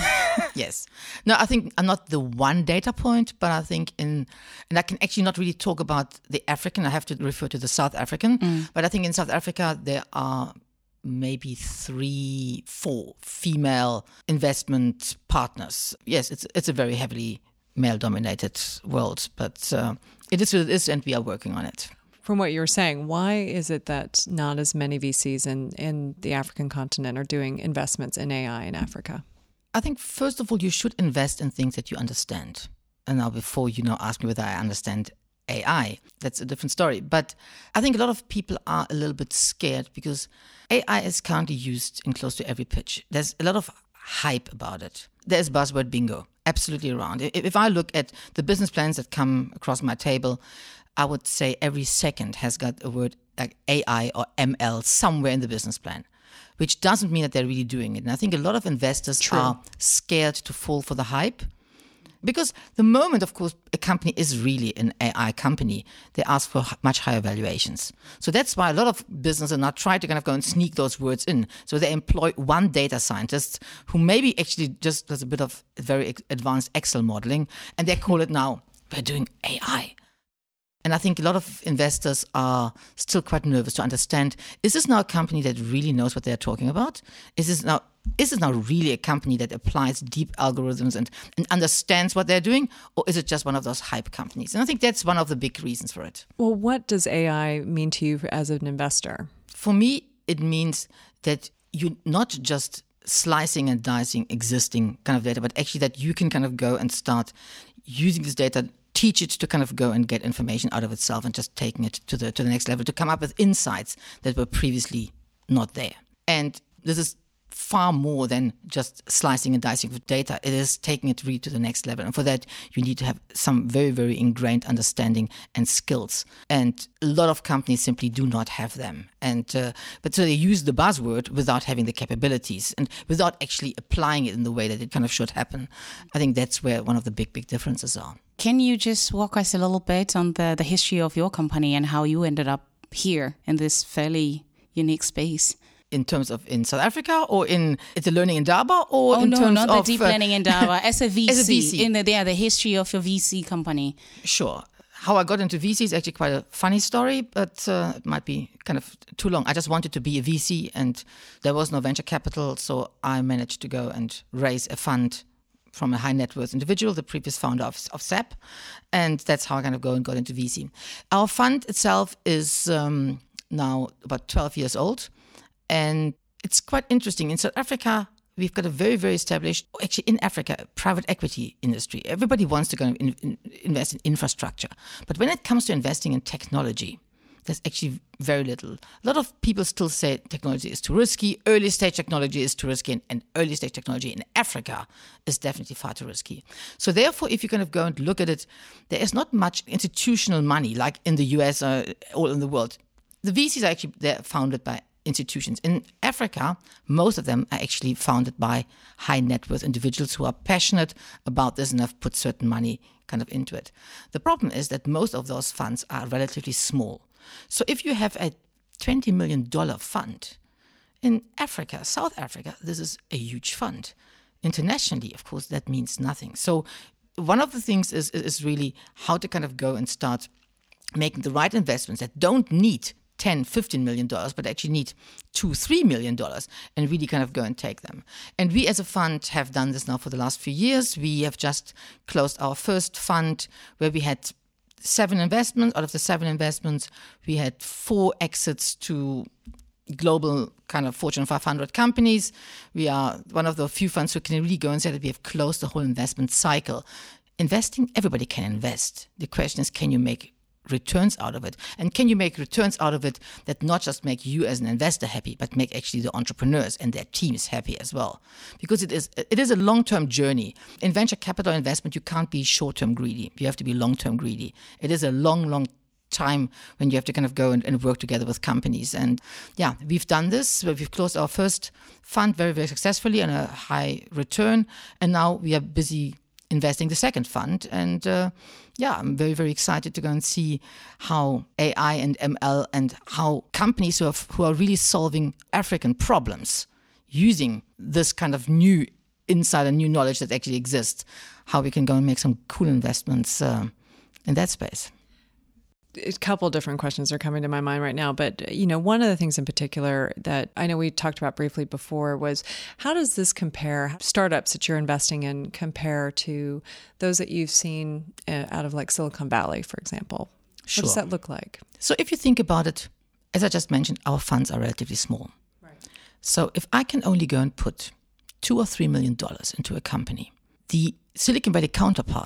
[SPEAKER 6] Yes. No, I think I'm not the one data point, but I think in, and I can actually not really talk about the African, I have to refer to the South African, mm. but I think in South Africa there are maybe three, four female investment partners. Yes, it's it's a very heavily male-dominated world, but uh, it is what it is, and we are working on it.
[SPEAKER 1] From what you were saying, why is it that not as many V Cs in, in the African continent are doing investments in A I in Africa?
[SPEAKER 6] I think, first of all, you should invest in things that you understand. And now before you now ask me whether I understand A I. That's a different story. But I think a lot of people are a little bit scared because A I is currently used in close to every pitch. There's a lot of hype about it. There's buzzword bingo absolutely around. If I look at the business plans that come across my table, I would say every second has got a word like A I or M L somewhere in the business plan, which doesn't mean that they're really doing it. And I think a lot of investors True. Are scared to fall for the hype. Because the moment, of course, a company is really an A I company, they ask for much higher valuations. So that's why a lot of businesses now try to kind of go and sneak those words in. So they employ one data scientist who maybe actually just does a bit of very advanced Excel modeling, and they call it now, we're doing A I. And I think a lot of investors are still quite nervous to understand, is this now a company that really knows what they're talking about? Is this now is this now really a company that applies deep algorithms and, and understands what they're doing? Or is it just one of those hype companies? And I think that's one of the big reasons for it.
[SPEAKER 1] Well, what does A I mean to you as an investor?
[SPEAKER 6] For me, it means that you're not just slicing and dicing existing kind of data, but actually that you can kind of go and start using this data, teach it to kind of go and get information out of itself and just taking it to the to the next level to come up with insights that were previously not there. And this is far more than just slicing and dicing with data. It is taking it really to the next level. And for that, you need to have some very, very ingrained understanding and skills. And a lot of companies simply do not have them. And uh, but so they use the buzzword without having the capabilities and without actually applying it in the way that it kind of should happen. I think that's where one of the big, big differences are.
[SPEAKER 2] Can you just walk us a little bit on the, the history of your company and how you ended up here in this fairly unique space?
[SPEAKER 6] In terms of in South Africa or in the learning Indaba or
[SPEAKER 2] oh,
[SPEAKER 6] in
[SPEAKER 2] no,
[SPEAKER 6] terms
[SPEAKER 2] not
[SPEAKER 6] of
[SPEAKER 2] the deep uh, learning Indaba as a V C,
[SPEAKER 6] as a V C.
[SPEAKER 2] In the yeah, the history of your V C company.
[SPEAKER 6] Sure. How I got into V C is actually quite a funny story, but uh, it might be kind of too long. I just wanted to be a V C and there was no venture capital, so I managed to go and raise a fund from a high net worth individual, the previous founder of, of S A P, and that's how I kind of go and got into V C. Our fund itself is um, now about twelve years old. And it's quite interesting. In South Africa, we've got a very, very established, actually in Africa, private equity industry. Everybody wants to go and in, in, invest in infrastructure. But when it comes to investing in technology, there's actually very little. A lot of people still say technology is too risky, early stage technology is too risky, and, and early stage technology in Africa is definitely far too risky. So therefore, if you kind of go and look at it, there is not much institutional money like in the U S or all in the world. The V Cs are actually they're founded by institutions. In Africa, most of them are actually founded by high net worth individuals who are passionate about this and have put certain money kind of into it. The problem is that most of those funds are relatively small. So if you have a twenty million dollars fund, in Africa, South Africa, this is a huge fund. Internationally, of course, that means nothing. So one of the things is, is really how to kind of go and start making the right investments that don't need ten, fifteen million dollars, but actually need two, three million dollars and really kind of go and take them. And we as a fund have done this now for the last few years. We have just closed our first fund where we had seven investments. Out of the seven investments, we had four exits to global kind of Fortune five hundred companies. We are one of the few funds who can really go and say that we have closed the whole investment cycle. Investing, everybody can invest. The question is, can you make returns out of it? And can you make returns out of it that not just make you as an investor happy, but make actually the entrepreneurs and their teams happy as well? Because it is it is a long-term journey. In venture capital investment, you can't be short-term greedy. You have to be long-term greedy. It is a long, long time when you have to kind of go and, and work together with companies. And yeah, we've done this. We've closed our first fund very, very successfully on a high return. And now we are busy investing the second fund. And uh, yeah, I'm very, very excited to go and see how A I and M L and how companies who, have, who are really solving African problems using this kind of new insight and new knowledge that actually exists, how we can go and make some cool investments uh, in that space.
[SPEAKER 1] A couple different questions are coming to my mind right now, but you know, one of the things in particular that I know we talked about briefly before was how does this compare, startups that you're investing in compare to those that you've seen uh, out of like Silicon Valley, for example?
[SPEAKER 6] Sure.
[SPEAKER 1] What does that look like?
[SPEAKER 6] So if you think about it, as I just mentioned, our funds are relatively small.
[SPEAKER 1] Right.
[SPEAKER 6] So if I can only go and put two or three million dollars into a company, the Silicon Valley counterparts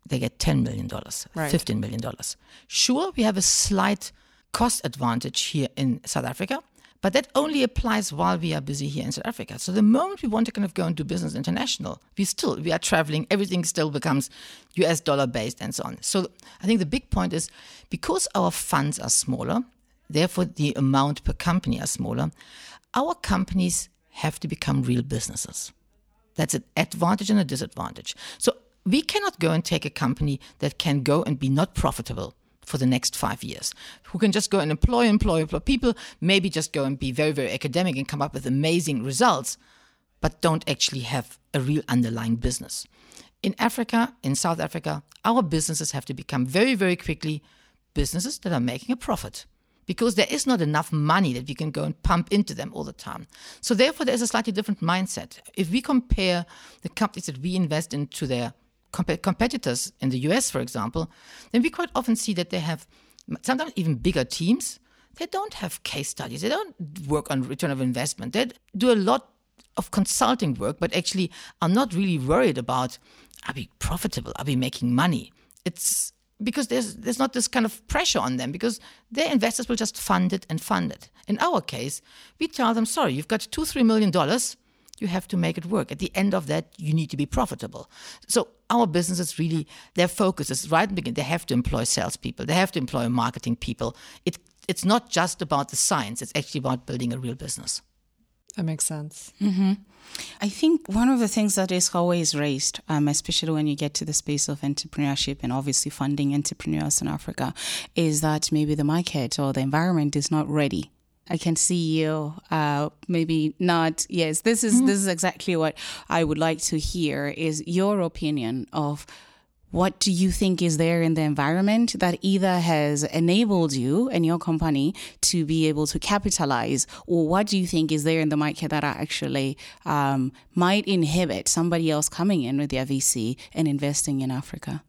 [SPEAKER 6] they get ten million dollars,
[SPEAKER 1] Right.
[SPEAKER 6] fifteen million dollars. Sure, we have a slight cost advantage here in South Africa, but that only applies while we are busy here in South Africa. So the moment we want to kind of go and do business international, we still, we are traveling, everything still becomes U S dollar based and so on. So I think the big point is, because our funds are smaller, therefore the amount per company are smaller, our companies have to become real businesses. That's an advantage and a disadvantage. So we cannot go and take a company that can go and be not profitable for the next five years, who can just go and employ, employ, employ people, maybe just go and be very, very academic and come up with amazing results, but don't actually have a real underlying business. In Africa, in South Africa, our businesses have to become very, very quickly businesses that are making a profit, because there is not enough money that we can go and pump into them all the time. So therefore, there's a slightly different mindset. If we compare the companies that we invest into their comp- competitors in the U S, for example, then we quite often see that they have sometimes even bigger teams. They don't have case studies. They don't work on return of investment. They do a lot of consulting work, but actually are not really worried about, are we profitable? Are we making money? It's because there's there's not this kind of pressure on them, because their investors will just fund it and fund it. In our case, we tell them, sorry, you've got two, three million dollars, you have to make it work. At the end of that, you need to be profitable. So our business is really, their focus is right in the beginning, they have to employ salespeople, they have to employ marketing people. It It's not just about the science, it's actually about building a real business.
[SPEAKER 1] That makes sense.
[SPEAKER 2] Mm-hmm. I think one of the things that is always raised, um, especially when you get to the space of entrepreneurship and obviously funding entrepreneurs in Africa, is that maybe the market or the environment is not ready. I can see you, uh, maybe not. Yes, this is mm-hmm. this is exactly what I would like to hear, is your opinion of what do you think is there in the environment that either has enabled you and your company to be able to capitalize, or what do you think is there in the market that actually um, might inhibit somebody else coming in with their V C and investing in Africa?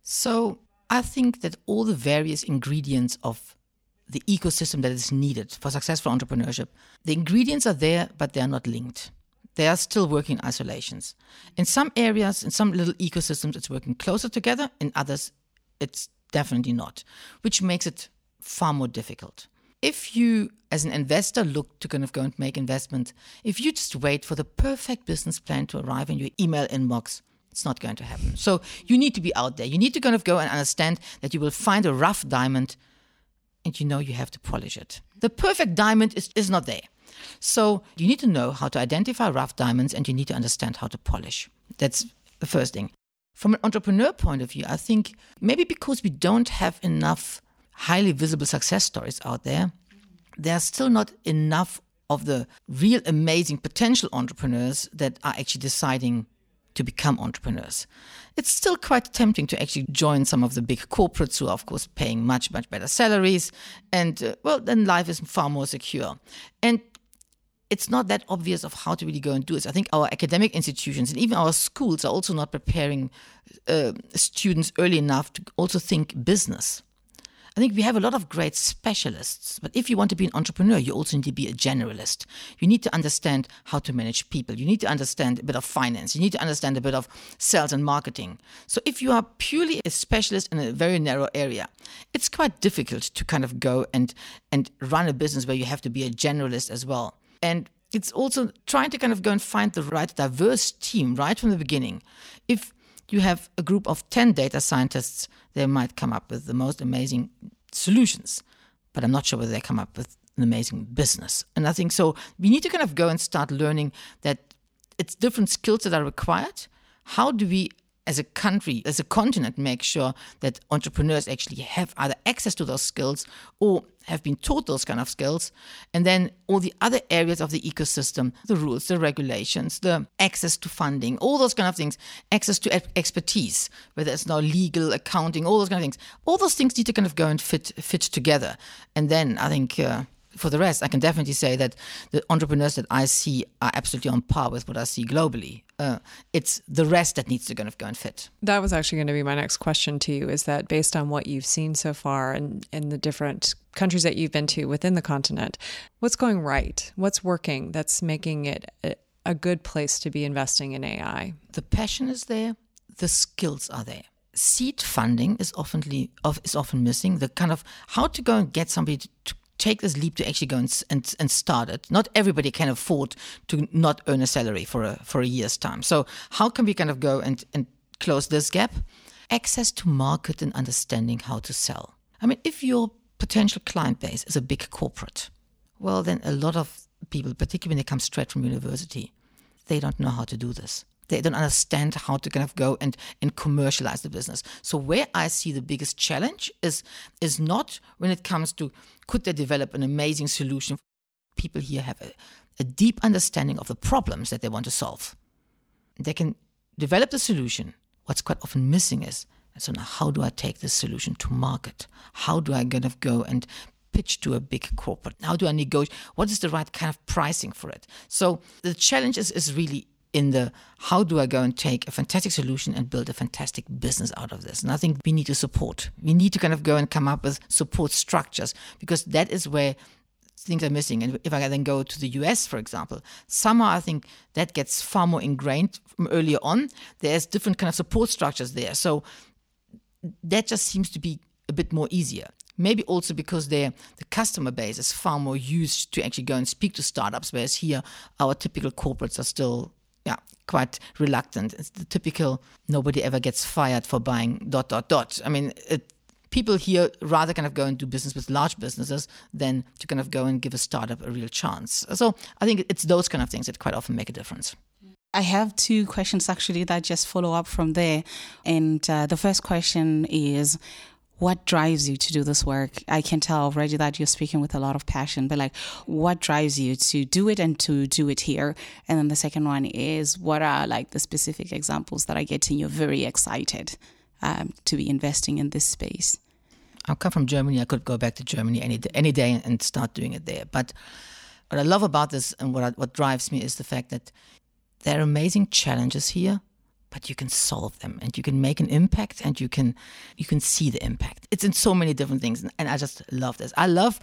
[SPEAKER 6] So I think that all the various ingredients of the ecosystem that is needed for successful entrepreneurship, the ingredients are there, but they are not linked. They are still working in isolations. In some areas, in some little ecosystems, it's working closer together. In others, it's definitely not, which makes it far more difficult. If you, as an investor, look to kind of go and make investment, if you just wait for the perfect business plan to arrive in your email inbox, it's not going to happen. So you need to be out there. You need to kind of go and understand that you will find a rough diamond, and you know you have to polish it. The perfect diamond is, is not there. So you need to know how to identify rough diamonds, and you need to understand how to polish. That's the first thing. From an entrepreneur point of view, I think maybe because we don't have enough highly visible success stories out there, there's still not enough of the real amazing potential entrepreneurs that are actually deciding to become entrepreneurs. It's still quite tempting to actually join some of the big corporates who are, of course, paying much, much better salaries. And, uh, well, then life is far more secure. And it's not that obvious of how to really go and do this. I think our academic institutions and even our schools are also not preparing uh, students early enough to also think business. I think we have a lot of great specialists, but if you want to be an entrepreneur, you also need to be a generalist. You need to understand how to manage people. You need to understand a bit of finance. You need to understand a bit of sales and marketing. So if you are purely a specialist in a very narrow area, it's quite difficult to kind of go and, and run a business where you have to be a generalist as well. And it's also trying to kind of go and find the right diverse team right from the beginning. If you have a group of ten data scientists, they might come up with the most amazing solutions, but I'm not sure whether they come up with an amazing business. And I think so we need to kind of go and start learning that it's different skills that are required. How do we, as a country, as a continent, make sure that entrepreneurs actually have either access to those skills or have been taught those kind of skills, and then all the other areas of the ecosystem, the rules, the regulations, the access to funding, all those kind of things, access to expertise, whether it's now legal, accounting, all those kind of things. All those things need to kind of go and fit fit together. And then I think uh, for the rest, I can definitely say that the entrepreneurs that I see are absolutely on par with what I see globally. Uh, it's the rest that needs to kind of go and fit.
[SPEAKER 1] That was actually going to be my next question to you, is that based on what you've seen so far and in the different countries that you've been to within the continent, what's going right? What's working that's making it a, a good place to be investing in A I?
[SPEAKER 6] The passion is there. The skills are there. seed funding is often is often missing. The kind of how to go and get somebody to, to take this leap to actually go and, and and start it. Not everybody can afford to not earn a salary for a for a year's time. So how can we kind of go and, and close this gap? Access to market and understanding how to sell. I mean, if your potential client base is a big corporate, well, then a lot of people, particularly when they come straight from university, they don't know how to do this. They don't understand how to kind of go and, and commercialize the business. So where I see the biggest challenge is, is not when it comes to could they develop an amazing solution. People here have a, a deep understanding of the problems that they want to solve. They can develop the solution. What's quite often missing is, so now how do I take this solution to market? How do I kind of go and pitch to a big corporate? How do I negotiate? What is the right kind of pricing for it? So the challenge is, is really in the how do I go and take a fantastic solution and build a fantastic business out of this? And I think we need to support. We need to kind of go and come up with support structures, because that is where things are missing. And if I then go to the U S, for example, somehow I think that gets far more ingrained from earlier on. There's different kind of support structures there. So that just seems to be a bit more easier. Maybe also because their the customer base is far more used to actually go and speak to startups, whereas here our typical corporates are still yeah, quite reluctant. It's the typical nobody ever gets fired for buying dot, dot, dot. I mean, it, people here rather kind of go and do business with large businesses than to kind of go and give a startup a real chance. So I think it's those kind of things that quite often make a difference.
[SPEAKER 2] I have two questions actually that just follow up from there. And uh, the first question is, what drives you to do this work? I can tell already that you're speaking with a lot of passion, but like, what drives you to do it and to do it here? And then the second one is, what are like the specific examples that are getting you very excited um, to be investing in this space?
[SPEAKER 6] I come from Germany. I could go back to Germany any day, any day and start doing it there. But what I love about this and what I, what drives me is the fact that there are amazing challenges here, but you can solve them and you can make an impact and you can you can see the impact. It's in so many different things, and I just love this. I love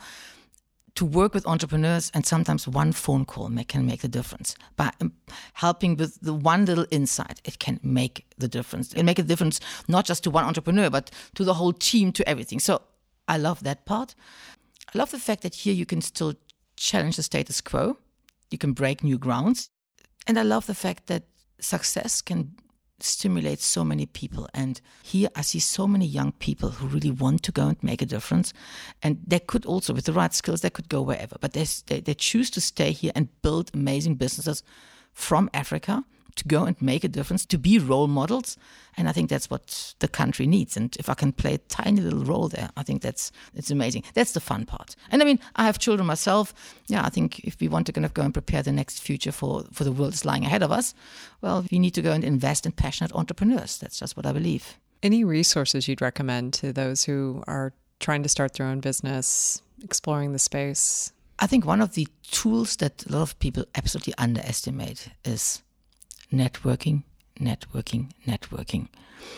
[SPEAKER 6] to work with entrepreneurs, and sometimes one phone call may, can make the difference. By helping with the one little insight, it can make the difference. It can make a difference not just to one entrepreneur, but to the whole team, to everything. So I love that part. I love the fact that here you can still challenge the status quo. You can break new grounds. And I love the fact that success can stimulate so many people. And here I see so many young people who really want to go and make a difference. And they could also, with the right skills, they could go wherever. But they, they, they choose to stay here and build amazing businesses from Africa to go and make a difference, to be role models. And I think that's what the country needs. And if I can play a tiny little role there, I think that's it's amazing. That's the fun part. And I mean, I have children myself. Yeah, I think if we want to kind of go and prepare the next future for, for the world that's lying ahead of us, well, we need to go and invest in passionate entrepreneurs. That's just what I believe.
[SPEAKER 1] Any resources you'd recommend to those who are trying to start their own business, exploring the space?
[SPEAKER 6] I think one of the tools that a lot of people absolutely underestimate is networking, networking, networking.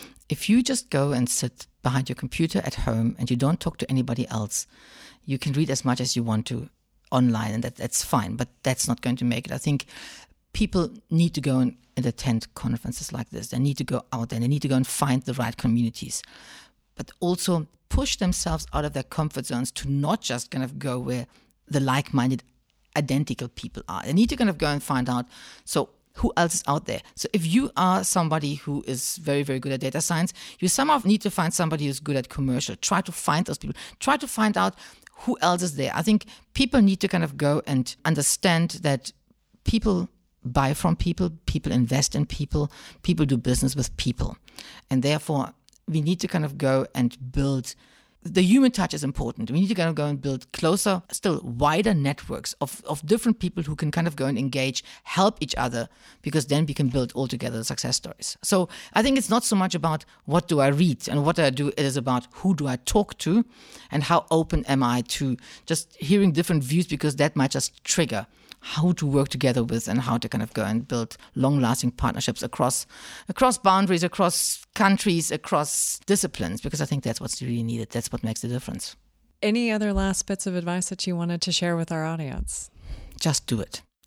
[SPEAKER 6] If you just go and sit behind your computer at home and you don't talk to anybody else, you can read as much as you want to online, and that, that's fine, but that's not going to make it. I think people need to go and, and attend conferences like this. They need to go out there. They need to go and find the right communities, but also push themselves out of their comfort zones to not just kind of go where the like-minded, identical people are. They need to kind of go and find out, so who else is out there? So if you are somebody who is very, very good at data science, you somehow need to find somebody who's good at commercial. Try to find those people. Try to find out who else is there. I think people need to kind of go and understand that people buy from people, people invest in people, people do business with people. And therefore, we need to kind of go and build. The human touch is important. We need to kind of go and build closer, still wider networks of, of different people who can kind of go and engage, help each other, because then we can build all together success stories. So I think it's not so much about what do I read and what do I do. It is about who do I talk to and how open am I to just hearing different views, because that might just trigger how to work together with and how to kind of go and build long-lasting partnerships across across boundaries, across countries, across disciplines, because I think that's what's really needed. That's what makes the difference.
[SPEAKER 1] Any other last bits of advice that you wanted to share with our audience?
[SPEAKER 6] Just do it.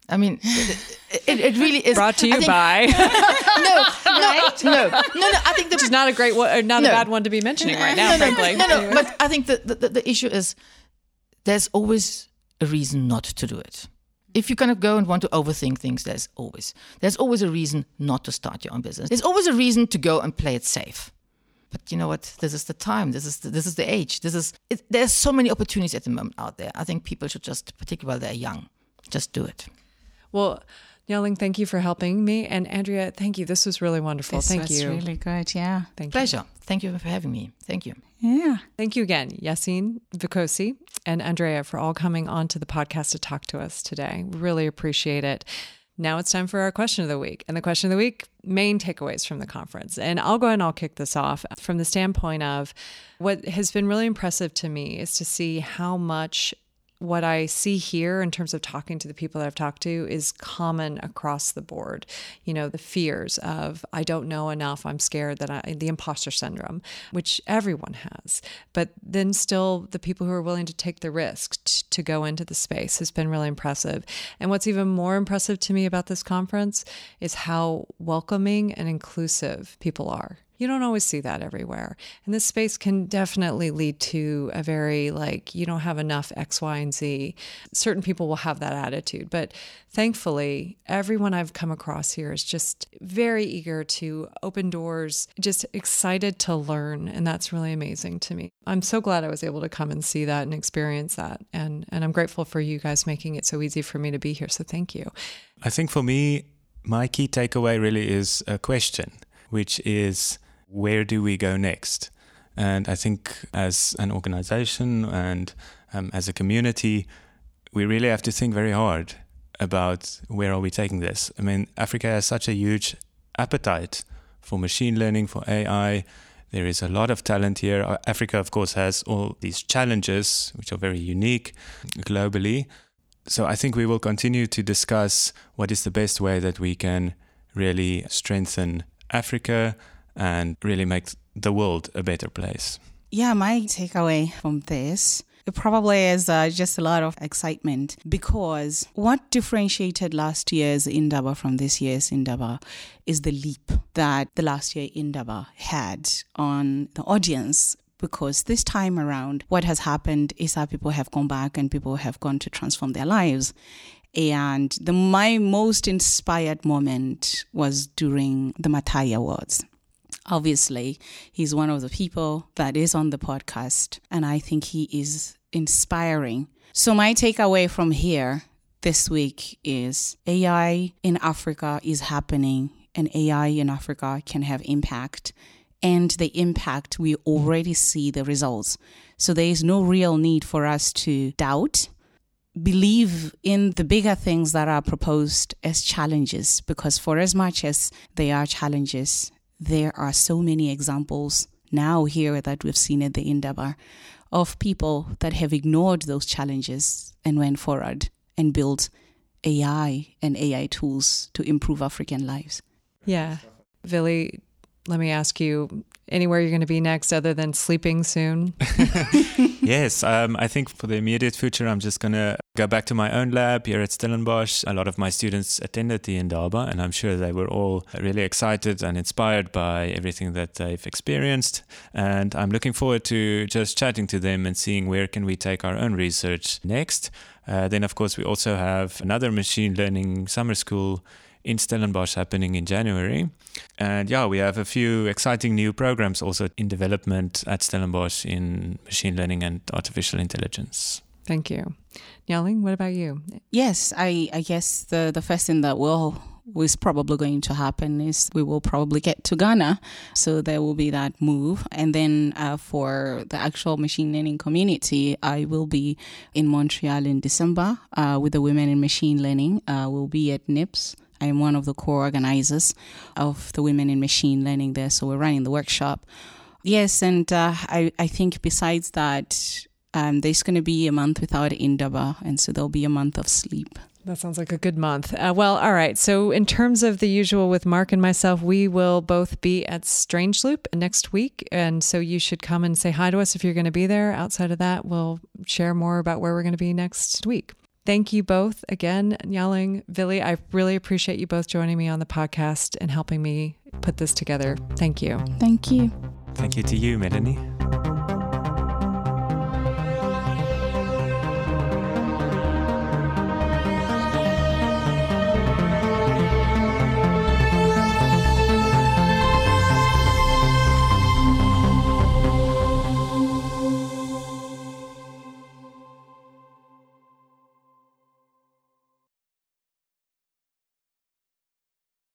[SPEAKER 6] I mean, it, it, it really is.
[SPEAKER 1] Brought to you
[SPEAKER 6] think,
[SPEAKER 1] by.
[SPEAKER 6] no, no, no, no, no. I think
[SPEAKER 1] which is not a great one, not
[SPEAKER 6] no.
[SPEAKER 1] a bad one to be mentioning right now,
[SPEAKER 6] no, no,
[SPEAKER 1] frankly.
[SPEAKER 6] No, no, anyway. But I think the, the the issue is there's always a reason not to do it. If you kind of go and want to overthink things, there's always there's always a reason not to start your own business. There's always a reason to go and play it safe. But you know what? This is the time. This is the, this is the age. This is it, there's so many opportunities at the moment out there. I think people should just, particularly while they're young, just do it.
[SPEAKER 1] Well, Njalling, thank you for helping me, and Andrea, thank you. This was really wonderful.
[SPEAKER 2] This
[SPEAKER 1] thank
[SPEAKER 2] was
[SPEAKER 1] you.
[SPEAKER 2] Really good. Yeah.
[SPEAKER 1] Thank
[SPEAKER 6] Pleasure.
[SPEAKER 1] you.
[SPEAKER 6] Thank you for having me. Thank you.
[SPEAKER 2] Yeah.
[SPEAKER 1] Thank you again, Yassine Vikosi and Andrea, for all coming on to the podcast to talk to us today. We really appreciate it. Now it's time for our question of the week. And the question of the week, main takeaways from the conference. And I'll go ahead and I'll kick this off from the standpoint of what has been really impressive to me is to see how much what I see here in terms of talking to the people that I've talked to is common across the board. You know, the fears of, I don't know enough, I'm scared that I, the imposter syndrome, which everyone has. But then still the people who are willing to take the risk t- to go into the space has been really impressive. And what's even more impressive to me about this conference is how welcoming and inclusive people are. You don't always see that everywhere. And this space can definitely lead to a very like, you don't have enough X, Y, and Z. Certain people will have that attitude. But thankfully, everyone I've come across here is just very eager to open doors, just excited to learn. And that's really amazing to me. I'm so glad I was able to come and see that and experience that. And, and I'm grateful for you guys making it so easy for me to be here. So thank you.
[SPEAKER 3] I think for me, my key takeaway really is a question, which is, where do we go next? And I think as an organization and um, as a community, we really have to think very hard about where are we taking this. I mean, Africa has such a huge appetite for machine learning, for A I. There is a lot of talent here. Africa, of course, has all these challenges, which are very unique globally. So I think we will continue to discuss what is the best way that we can really strengthen Africa and really make the world a better place.
[SPEAKER 2] Yeah, my takeaway from this, it probably is uh, just a lot of excitement, because what differentiated last year's Indaba from this year's Indaba is the leap that the last year Indaba had on the audience. Because this time around, what has happened is that people have gone back and people have gone to transform their lives. And the my most inspired moment was during the Matai Awards. Obviously, he's one of the people that is on the podcast, and I think he is inspiring. So my takeaway from here this week is A I in Africa is happening, and A I in Africa can have impact. And the impact, we already see the results. So there is no real need for us to doubt. Believe in the bigger things that are proposed as challenges, because for as much as they are challenges, there are so many examples now here that we've seen at the Indaba of people that have ignored those challenges and went forward and built A I and A I tools to improve African lives.
[SPEAKER 1] Yeah. Vili, let me ask you, anywhere you're going to be next other than sleeping soon?
[SPEAKER 3] Yes, um, I think for the immediate future, I'm just going to go back to my own lab here at Stellenbosch. A lot of my students attended the Indaba, and I'm sure they were all really excited and inspired by everything that they've experienced. And I'm looking forward to just chatting to them and seeing where can we take our own research next. Uh, then, of course, we also have another machine learning summer school in Stellenbosch happening in January. And yeah, we have a few exciting new programs also in development at Stellenbosch in machine learning and artificial intelligence.
[SPEAKER 1] Thank you. Njalling, what about you?
[SPEAKER 2] Yes, I, I guess the, the first thing that will is probably going to happen is we will probably get to Ghana. So there will be that move. And then uh, for the actual machine learning community, I will be in Montreal in December uh, with the Women in Machine Learning. Uh, we'll be at N I P S. I'm one of the co-organizers of the Women in Machine Learning there. So we're running the workshop. Yes, and uh, I, I think besides that, um, there's going to be a month without Indaba. And so there'll be a month of sleep.
[SPEAKER 1] That sounds like a good month. Uh, well, all right. So in terms of the usual with Mark and myself, we will both be at Strange Loop next week. And so you should come and say hi to us if you're going to be there. Outside of that, we'll share more about where we're going to be next week. Thank you both again, Nyaling, Vili. I really appreciate you both joining me on the podcast and helping me put this together. Thank you.
[SPEAKER 2] Thank you.
[SPEAKER 3] Thank you to you, Melanie.